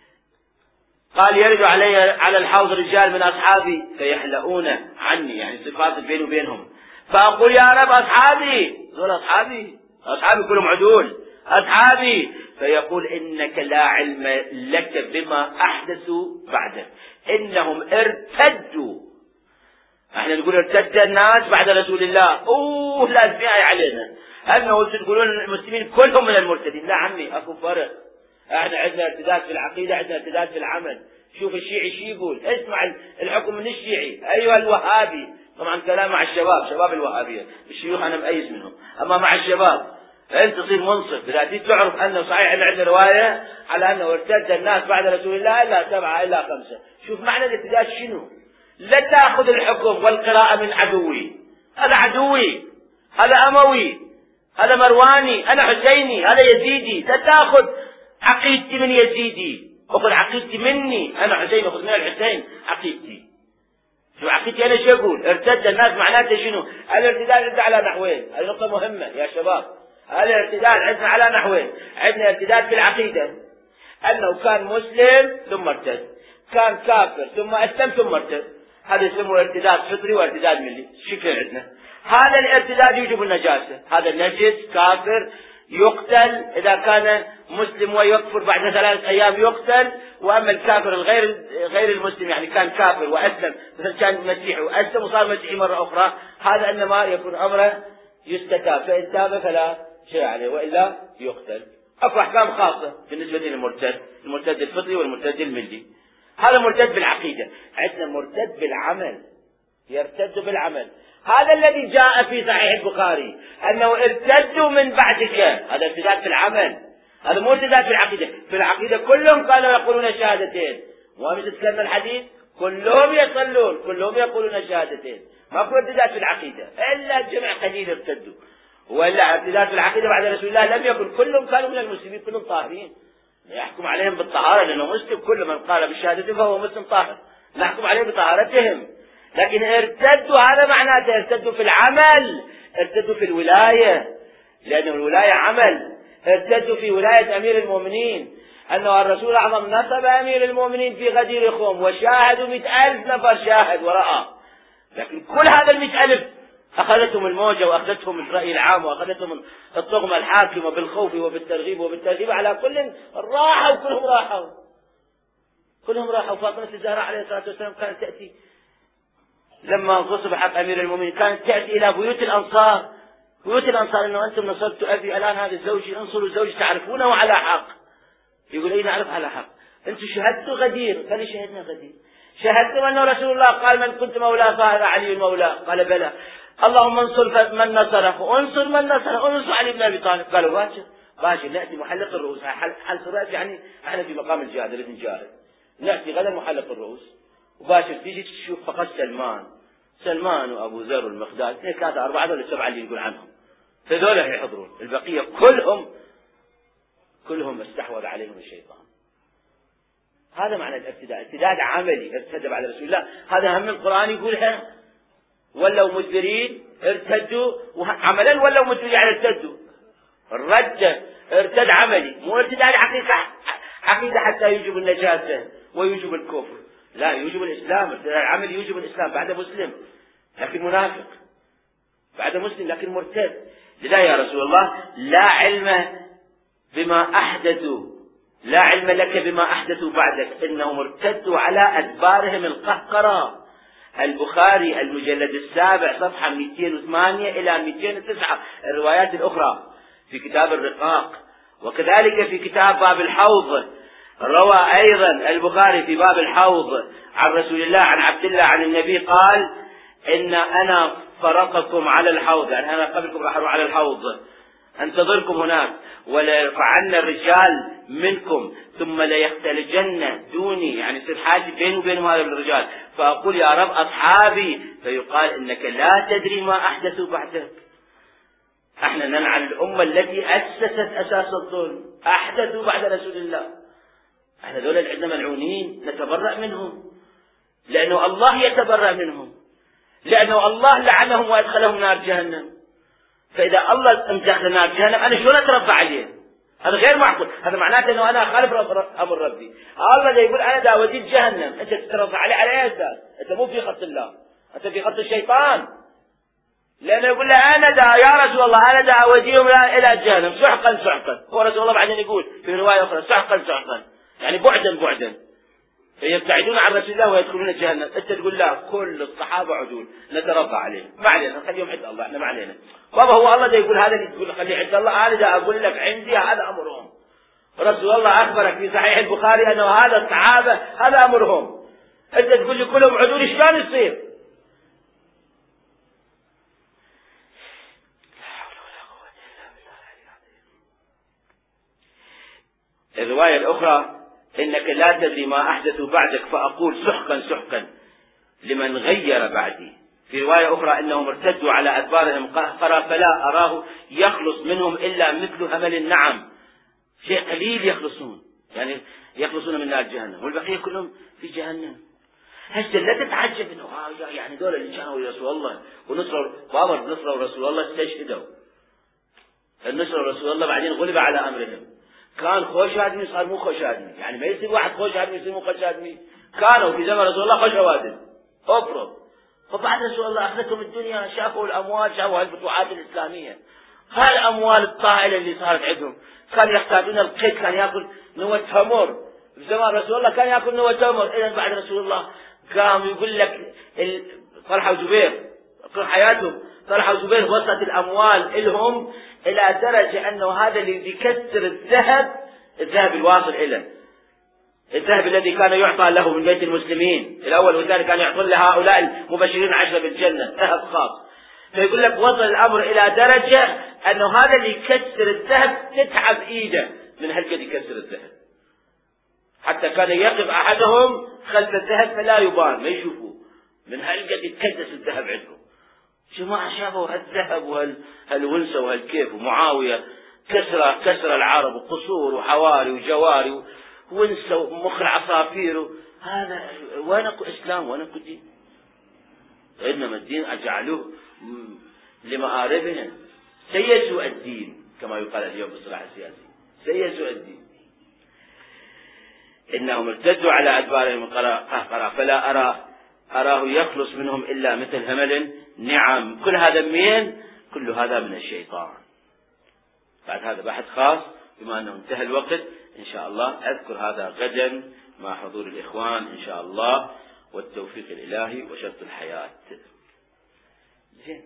قال: يرد علي على الحوض رجال من أصحابي فيحلؤون عني، يعني صفات بيني وبينهم. فأقول: يا رب أصحابي، دول أصحابي، أصحابي كلهم عدول، أصحابي. فيقول: إنك لا علم لك بما أحدثوا بعدك، إنهم ارتدوا. احنا نقول ارتد الناس بعد رسول الله، اوه لازم آية علينا أنه تقولون المسلمين كلهم من المرتدين. لا عمي، أكو فرق. احنا عندنا ارتداد في العقيدة، عندنا ارتداد في العمل. شوف الشيعي شي يقول، اسمع الحكم من الشيعي. أيها الوهابي، طبعا كلام مع الشباب، شباب الوهابية، الشيوخ أنا مأيز منهم، أما مع الشباب أنت تصير منصف. إذا تعرف أنه صحيح أن عندنا رواية على أنه ارتد الناس بعد رسول الله إلا سبعة إلا خمسة. شوف معنى الارتداد شنو. لا تأخذ الحكم والقراءة من عدوي، هذا عدوي، هذا أموي، هذا مرواني، أنا حسيني، هذا يزيدي. لا تأخذ عقيدتي من يزيدي، أخذ عقيدتي مني، أنا حسين أخذ من الحسين عقيدتي. شو عقيدتي أنا؟ شو أقول؟ ارتد الناس معناته شنو؟ الارتداد عندنا على نحوين. هذه نقطة مهمة يا شباب. الارتداد عندنا على نحوين. عندنا ارتداد في العقيدة، أنه كان مسلم ثم ارتد، كان كافر ثم أسلم ثم ارتد، هذا يسموه ارتداد فطري وارتداد ملي. شكل عندنا هذا الارتداد يوجب النجاسة، هذا النجس كافر يقتل، إذا كان مسلم ويكفر بعد ثلاث أيام يقتل. وأما الكافر الغير غير المسلم، يعني كان كافر وأسلم، مثلا كان مسيحي وأسلم وصار مسيحي مرة أخرى، هذا إنما يكون أمره يستتاب، فإن تاب فلا شيء عليه وإلا يقتل. أكو أحكام خاصة بالنسبة للمرتد، المرتد الفطري والمرتد الملي. هذا مرتد بالعقيدة. عندنا مرتد بالعمل، يرتد بالعمل. هذا الذي جاء في صحيح البخاري أنه ارتدوا من بعدك، هذا ارتداد في العمل، هذا مو ارتداد في العقيدة. في العقيدة كلهم كانوا يقولون الشهادتين، ومن تذكرنا الحديث كلهم يصلون، كلهم يقولون الشهادتين، ما في ارتداد في العقيدة إلا جمع قليل ارتدوا. ولا ارتداد في العقيدة بعد رسول الله لم يكن، كلهم كانوا من المسلمين، كلهم طاهرين، يحكم عليهم بالطهارة لأنه مسلم، كل من قال بالشهادة فهو مسلم طاهر، نحكم عليهم بطهارتهم. لكن ارتدوا، هذا معناته ارتدوا في العمل، ارتدوا في الولاية، لأن الولاية عمل. ارتدوا في ولاية أمير المؤمنين، أنه الرسول الأعظم نصب أمير المؤمنين في غدير خوم وشاهدوا مئة ألف نفر شاهد ورأى، لكن كل هذا المئة ألف أخذتهم الموجة وأخذتهم الرأي العام وأخذتهم الطغمة الحاكمة بالخوف وبالترغيب وبالترغيب على كل راحوا، كلهم راحوا كلهم راحوا. فاطمة الزهراء عليه الصلاة والسلام كانت تأتي لما غصب حق أمير المؤمنين، كانت تأتي إلى بيوت الأنصار، بيوت الأنصار، إنه أنتم نصبت أبي، الآن هذا زوجي، انصروا زوجي تعرفونه على حق. يقول أي نعرف على حق، أنتم شهدتوا غدير، قال شهدنا غدير، شهدتم أن رسول الله قال من كنت مولاه فهذا علي المولى، قال بلى، اللهم انصر من نصره وانصر من نصره، انصر علي بن أبي طالب. قالوا باشر باشر نأتي محلق الرؤوس، حلق الرأس يعني احنا في مقام الجهاد نريد نجاهد، نأتي غدا محلق الرؤوس وباشر تيجي تشوف فقط سلمان سلمان وأبو ذر والمقداد، اثنين ثلاثة أربعة هذول السبعة اللي يقول عنهم، هذول يحضرون، البقية كلهم كلهم استحوذ عليهم الشيطان. هذا معنى الارتداد، ارتداد عملي، ارتد بعد رسول الله، هذا هم القرآن يقولها، ولوا مدبرين ارتدوا عملا، ولوا مدبرين يعني ارتدوا، الرد ارتد عملي، مو ارتداد عقيدة عقيدة حتى يوجب النجاسة ويوجب الكفر، لا، يوجب الإسلام، ارتداد عملي يوجب الإسلام بعد مسلم لكن منافق، بعد مسلم لكن مرتد. لذا يا رسول الله لا علم بما أحدثوا، لا علم لك بما أحدثوا بعدك، إنهم ارتدوا على أدبارهم القهقرة. البخاري المجلد السابع صفحة مئتين وثمانية إلى مئتين وتسعة، الروايات الأخرى في كتاب الرقاق، وكذلك في كتاب باب الحوض روى أيضا البخاري في باب الحوض عن رسول الله عن عبد الله عن النبي قال إن أنا فرقكم على الحوض، يعني أنا قبلكم راح أروح على الحوض أنتظركم هناك، ولا يرفعن الرجال منكم ثم ليختلجن دوني، يعني يصير حاجة بيني وبين هذا الرجال، فأقول يا رب أصحابي، فيقال إنك لا تدري ما أحدثوا بعدك. احنا نلعن الأمة التي أسست أساس الظلم، أحدثوا بعد رسول الله، احنا دول اللي عندنا ملعونين نتبرأ منهم، لأنه الله يتبرأ منهم، لأنه الله لعنهم وأدخلهم نار جهنم. فإذا الله امدخل نار جهنم أنا شلون أتربى عليه؟ هذا غير معقول، هذا معناته أنه أنا خالف أمر ربي. الله دا يقول أنا دا وديت جهنم، أنت تتربى عليه على أي أساس؟ أنت مو في خط الله، أنت في خط الشيطان، لأنه يقول له أنا دا يا رسول الله أنا دا أوديهم إلى جهنم سحقا سحقا، هو رسول الله بعدين يقول في رواية أخرى سحقا سحقا، يعني بعدا بعدا، فيبتعدون عن رسول الله ويدخلون جهنم. أنت تقول لا كل الصحابة عدول نتربى عليهم، ما علينا نخليهم عند الله، احنا ما علينا. بابا هو الله دا يقول هذا اللي تقول خليه عند الله، أنا دا أقول لك عندي هذا أمرهم، رسول الله أخبرك في صحيح البخاري أنه هذا الصحابة هذا أمرهم، أنت تقول لي كلهم عدول شلون يصير؟ الرواية الأخرى إنك لا تدري ما أحدثوا بعدك فأقول سحقا سحقا لمن غير بعدي. في رواية أخرى إنهم ارتدوا على أدبارهم قهقرا فلا أراه يخلص منهم إلا مثل همل النعم، شيء قليل يخلصون، يعني يخلصون من نار جهنم والبقية كلهم في جهنم. هسه لا تتعجب إنه يعني دول اللي كانوا يا رسول الله ونصروا بابا نصروا رسول الله استشهدوا، النصر رسول الله بعدين غلب على أمرهم، كان خوش آدمي صار مو خوش آدمي، يعني ما يصير واحد خوش آدمي يصير مو خوش آدمي، كانوا في زمن رسول الله خوش أوادم أفرض. فبعد رسول الله أخذتهم الدنيا، شافوا الأموال، شافوا الفتوحات الإسلامية، هاي الأموال الطائلة اللي صارت عندهم، كانوا يحتاجون القيد، كان يأكل نوى تمر في زمان رسول الله، كان يأكل نوى تمر. إذا بعد رسول الله قام يقول لك طلحة وزبير كل حياتهم، طلحة وزبير وصلت الأموال إلهم إلى درجة أنه هذا اللي يكسر الذهب، الذهب الواصل إليه، الذهب الذي كان يعطى له من بيت المسلمين الأول والثاني، كان يعطون لهؤلاء المبشرين عشرة بالجنة ذهب خاص. فيقول لك وصل الأمر إلى درجة أنه هذا اللي يكسر الذهب تتعب إيده من هالقد يكسر الذهب، حتى كان يقف أحدهم خلف الذهب فلا يبان، ما يشوفوه من هالقد يتكدس الذهب عندهم. جماعة شافوا هالذهب وهالونسة وهالكيف، ومعاوية كسر كسر العرب وقصور وحواري وجواري ونسة ومخ العصافير. هذا وين اكو اسلام وين اكو دين؟ انما الدين اجعلوه لمآربهم، سيسوا الدين كما يقال اليوم بالصلاح السياسي، سيسوا الدين. انهم ارتدوا على ادبارهم قهقرا فلا ارى اراه يخلص منهم الا مثل همل. نعم، كل هذا منين؟ كل هذا من الشيطان. بعد هذا بحث خاص، بما انه انتهى الوقت ان شاء الله اذكر هذا غدا مع حضور الاخوان ان شاء الله، والتوفيق الالهي وشرط الحياة. زين،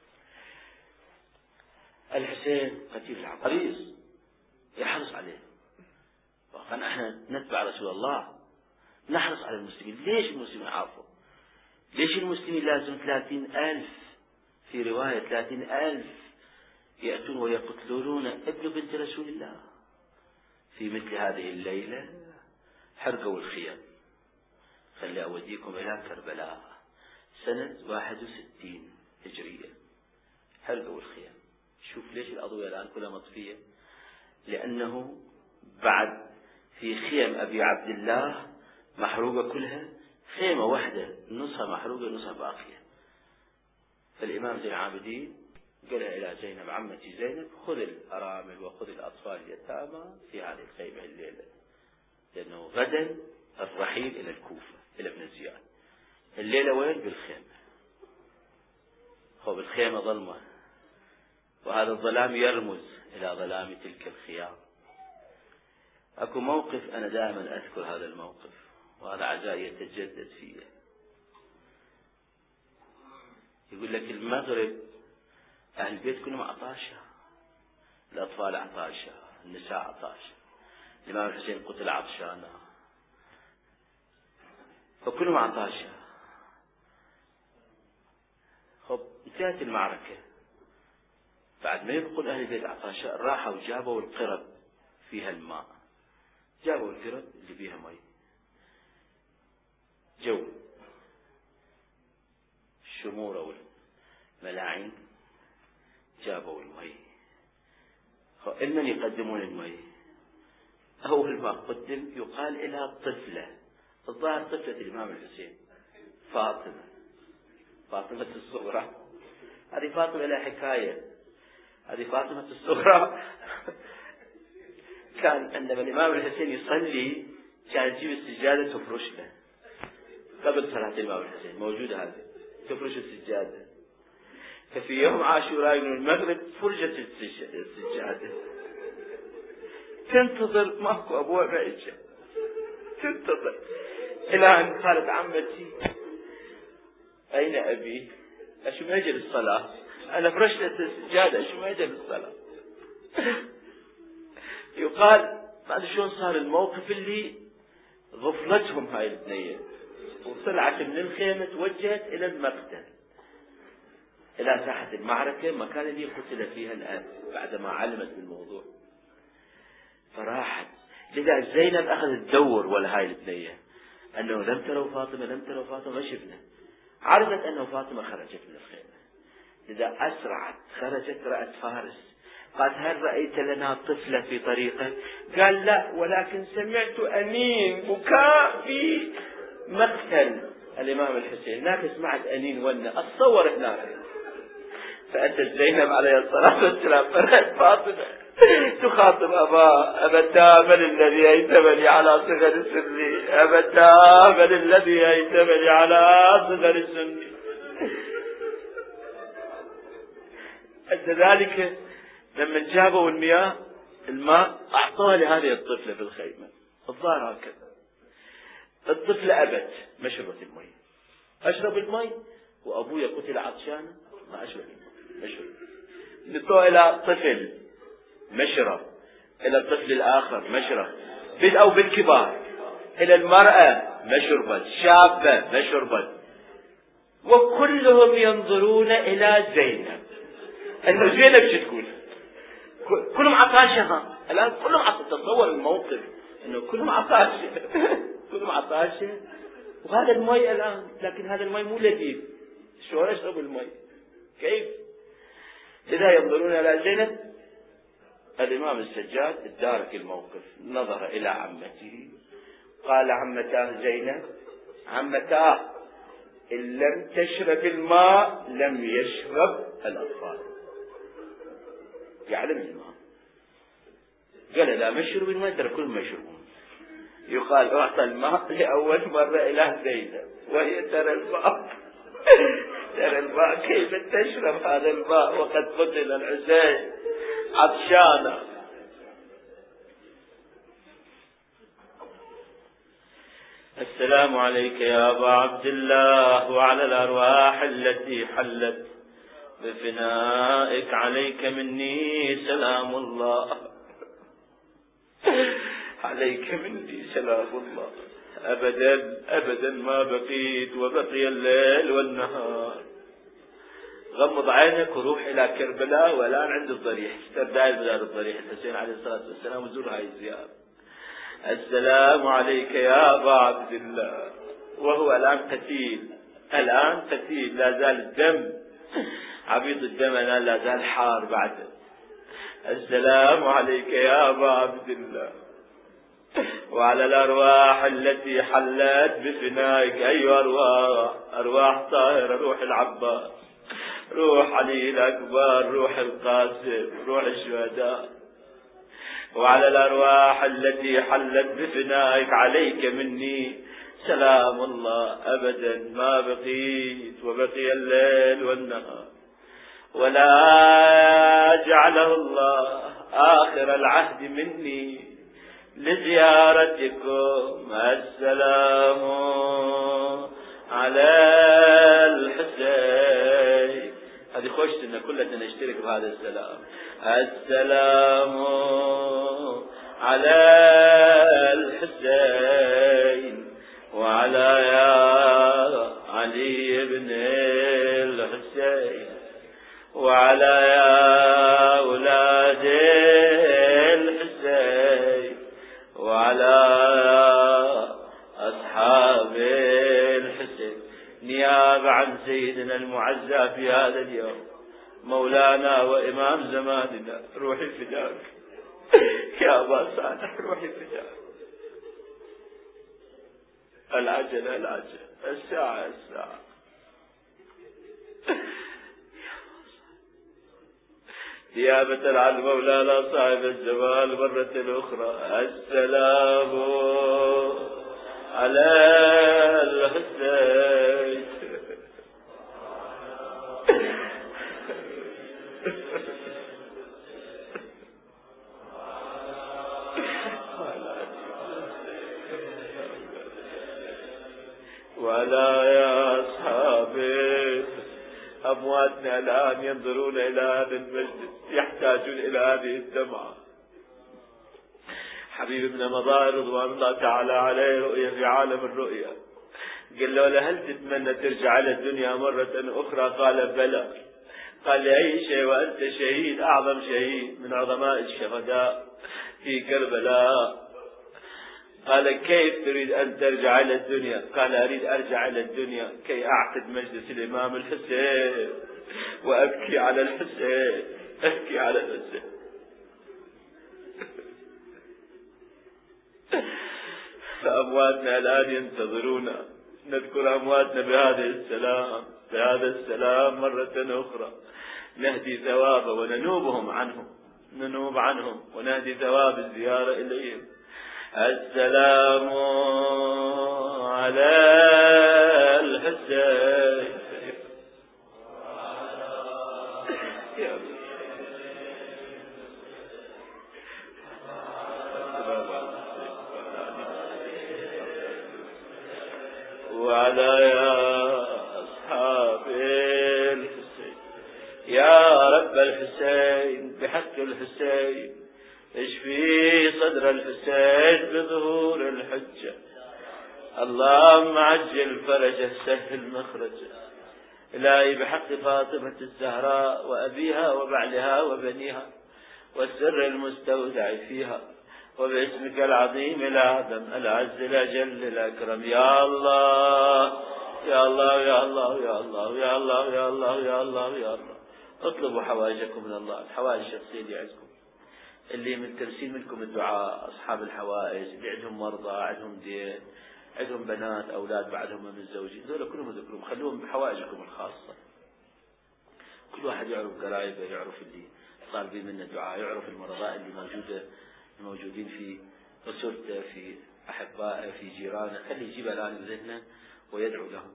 الحسين قتيل العقريس يحرص عليه، وكان احنا نتبع رسول الله نحرص على المسلمين. ليش المسلمين عارفوا؟ ليش المسلمين لازم ثلاثين ألف، في رواية ثلاثين ألف يأتون ويقتلون ابن بنت رسول الله في مثل هذه الليلة؟ حرقوا الخيام. خلي أوديكم إلى كربلاء سنة واحد وستين هجرية، حرقوا الخيام. شوف ليش الأضوية الآن كلها مطفية؟ لأنه بعد في خيم أبي عبد الله محروقة كلها، خيمة واحدة نصها محروقة نصها باقية. فالإمام زين العابدين قالها إلى زينب عمتي زينب: خذ الأرامل وخذ الأطفال اليتامى في هذه الخيمة الليلة، لأنه غدا الرحيل إلى الكوفة إلى ابن زياد. الليلة وين؟ بالخيمة. هو بالخيمة ظلمة، وهذا الظلام يرمز إلى ظلام تلك الخيام. أكو موقف أنا دائما أذكر هذا الموقف، وهذا عزائي يتجدد فيه. يقول لك المغرب أهل البيت كلهم عطاشة، الأطفال عطاشة، النساء عطاشة، الإمام الحسين قتل عطشانا، فكلهم عطاشة. خب انتهت المعركة، بعد ما يبقوا أهل البيت عطاشة راحوا وجابوا القرب فيها الماء، جابوا القرب اللي فيها مي، جو الشمورة والملاعين جابوا المي. إنن يقدمون المي، أول ما قدم يقال إلى طفلة، الظاهر طفلة الإمام الحسين، فاطمة، فاطمة الصغرى. هذه فاطمة لها حكاية، هذه فاطمة الصغرى كان عندما الإمام الحسين يصلي كان تجيب السجادة تفرش له قبل صلاة الإمام الحسين، موجودة هذه، تفرش السجادة. ففي يوم عاشوراء من المغرب فرجت السجادة، تنتظر ماكو أبوها ما إجا، تنتظر إلى أن قالت عمتي: أين أبي؟ أشو ما يجي للصلاة؟ أنا فرشت السجادة، أشو ما يجي للصلاة؟ يقال بعد شلون صار الموقف اللي غفلتهم هاي البنية، وطلعت من الخيمة توجهت إلى المقتل، إلى ساحة المعركة، مكان اللي قتل فيها الآن بعدما علمت بالموضوع. فراحت، لذا زينب أخذت تدور ولا هاي البنية أنه لم تروا فاطمة، لم تروا فاطمة، ما شفنا. عرفت أنه فاطمة خرجت من الخيمة، لذا أسرعت، خرجت، رأت فارس، قالت: هل رأيت لنا طفلة في طريقه؟ قال: لا، ولكن سمعت أنين بكاء في مقتل الإمام الحسين، هناك سمعت أنين ونة، أتصور هناك. فأتت زينب عليه الصلاة والسلام، فرأت فاطمة تخاطب أبا: أبدا من الذي أيتمني على صغر سري، أبدا من الذي أيتمني على صغر سري. أنت ذلك لما جابوا المياه الماء أعطوها لهذه الطفلة في الخيمة، الظاهر هكذا. الطفلة أبت، ما شربت المي. أشرب المي وأبويا قتل عطشانا، ما أشرب المي، ما شرب. نطوه إلى طفل مشرب، إلى الطفل الآخر مشرب، بدأوا بالكبار، إلى المرأة مشربت، شابة مشربت، وكلهم ينظرون إلى زينب. أن زينب شو تقول؟ كلهم عطاشها الآن، كلهم عطاشة. تصور الموقف أنه كلهم عطاشة كلهم عطاشة، وهذا المي الآن، لكن هذا المي مو لذيذ، شو أشرب المي؟ كيف؟ إذا ينظرون إلى زينب، الإمام السجاد ادارك الموقف، نظر إلى عمته قال: عمتاه زينب، عمتاه إن لم تشرب الماء لم يشرب الأطفال. يعلم الماء. قال: لا ما يشرب الماء ترى كلهم ما يشربون. يقال أعطى الماء لأول مرة إلى زينب وهي ترى الماء ترى الماء كيف تشرب هذا الماء وقد قتل الحسين عطشانا. السلام عليك يا أبا عبد الله وعلى الأرواح التي حلت بفنائك، عليك مني سلام الله، عليك مني سلام الله. أبدا أبدا ما بقيت وبقي الليل والنهار. غمض عينك وروح إلى كربلاء والآن عند الضريح، استرداء بلاد الضريح الحسين عليه الصلاة والسلام وزور هاي الزيارة. السلام عليك يا أبا عبد الله. وهو الآن قتيل، الآن قتيل، لا زال الدم عبيط الدم الآن لا زال حار بعده. السلام عليك يا أبا عبد الله وعلى الأرواح التي حلت بفنائك. أيها أرواح، أرواح طاهرة، روح العباس، روح علي الأكبر، روح القاسم، روح الشهداء. وعلى الأرواح التي حلت بفنائك عليك مني سلام الله. أبدا ما بقيت وبقي الليل والنهار، ولا جعله الله آخر العهد مني لزيارتكم. السلام على الحسين. هذه خوش إن كلنا نشترك بهذا السلام. السلام على الحسين وعلى يا علي بن الحسين وعلى يا أولاد الحسين وعلى أصحاب الحسين، نيابة عن سيدنا المعزى في هذا اليوم مولانا وإمام زماننا، روحي فداك يا أبا صالح، روحي فداك. العجل العجل، الساعة الساعة. نيابة عن مولانا صاحب الجمال مرة أخرى. السلام على الحسين ولا يا أصحابي. أمواتنا الآن ينظرون إلى هذا المجلس، يحتاجون إلى هذه الدمعة. حبيب ابن مضار رضوان الله تعالى عليه رؤية في عالم الرؤيا، قال له: هل تتمنى ترجع إلى الدنيا مرة أخرى؟ قال: بلى. قال: لأي شيء وأنت شهيد، أعظم شهيد من عظماء الشهداء في كربلاء. قال: كيف تريد أن ترجع إلى الدنيا؟ قال: أريد أرجع إلى الدنيا كي أعقد مجلس الإمام الحسين وأبكي على الحسين، أبكي على الحسين. فأمواتنا الآن ينتظرون، نذكر أمواتنا بهذا السلام، بهذا السلام مرة أخرى، نهدي ثوابه وننوبهم عنهم، ننوب عنهم ونهدي ثواب الزيارة إليهم. السلام على الحسين وعلى يا أصحاب الحسين. يا رب الحسين بحق الحسين اشفي صدر الحسين بظهور الحجة. اللهم عجل فرجه، سهل مخرجه. إلهي بحق فاطمة الزهراء وأبيها وبعلها وبنيها والسر المستودع فيها، وباسمك العظيم الأعظم العز الأجل الأكرم، يا الله يا الله يا الله يا الله يا الله يا الله يا الله يا الله. اطلبوا حوائجكم من الله، الحوائج الشخصية اللي عندكم، اللي من ترسيل منكم الدعاء، أصحاب الحوائج اللي عندهم مرضى، عندهم دين، عندهم بنات أولاد بعدهم من الزوجين، دول كلهم ذكرهم، خلوهم بحوائجكم الخاصة. كل واحد يعرف قرايبه، يعرف اللي طالبين منه الدعاء، يعرف المرضى اللي موجودة الموجودين في أسرته، في أحبائه، في جيرانه، خلي يجيب الآن بذهنه ويدعو لهم.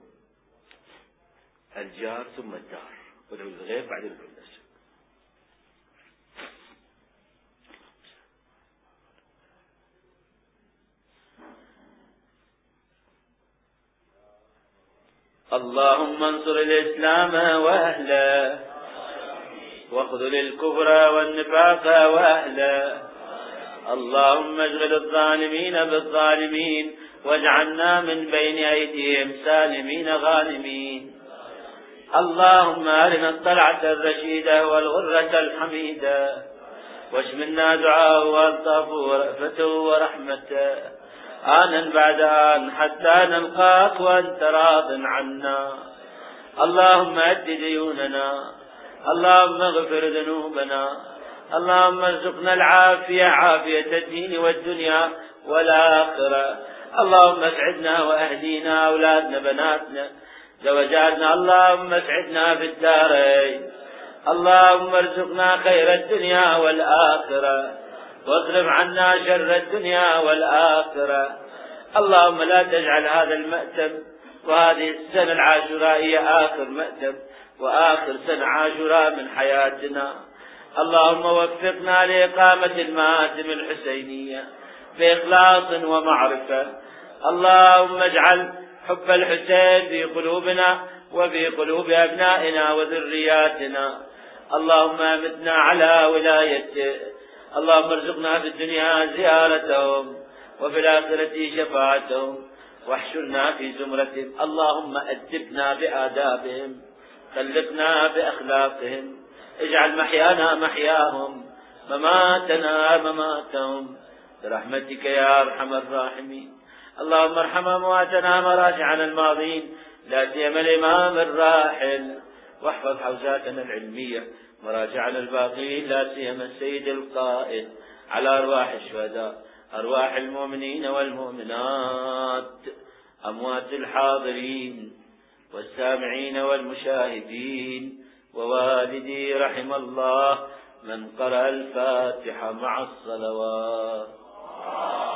الجار ثم الدار، ودعو للغير بعدين ادعو لنفسه. اللهم انصر الإسلام وأهله، واخذل الكفر والنفاق وأهله. اللهم اشغل الظالمين بالظالمين، واجعلنا من بين أيديهم سالمين غانمين. اللهم أرنا الطلعة الرشيدة والغرة الحميدة، واشملنا دعاءه والطافه ورأفته ورحمته آنا بعد آن حتى نلقاك وأنت راض عنا. اللهم أد ديوننا، اللهم اغفر ذنوبنا، اللهم ارزقنا العافية، عافية الدين والدنيا والآخرة. اللهم اسعدنا وأهلينا، أولادنا، بناتنا، زوجاتنا، اللهم اسعدنا في الدارين. اللهم ارزقنا خير الدنيا والآخرة، واصرف عنا شر الدنيا والآخرة. اللهم لا تجعل هذا المأتم وهذه السنة العاشورائية آخر مأتم وآخر سنة عاشوراء من حياتنا. اللهم وفقنا لإقامة المآتم الحسينية بإخلاص ومعرفة. اللهم اجعل حب الحسين في قلوبنا وفي قلوب أبنائنا وذرياتنا. اللهم أمتنا على ولايته. اللهم ارزقنا في الدنيا زيارتهم وفي الآخرة شفاعتهم، واحشرنا في زمرتهم. اللهم أدبنا بآدابهم، خلقنا بأخلاقهم، اجعل محيانا محياهم، مماتنا مماتهم، برحمتك يا أرحم الراحمين. اللهم ارحم أمواتنا مراجعنا الماضين، لا سيما الإمام الراحل، واحفظ حوزاتنا العلمية، مراجعنا الباقين، لا سيما السيد القائد، على أرواح الشهداء، أرواح المؤمنين والمؤمنات، أموات الحاضرين والسامعين والمشاهدين، ووالدي رحم الله من قرأ الفاتحة مع الصلوات.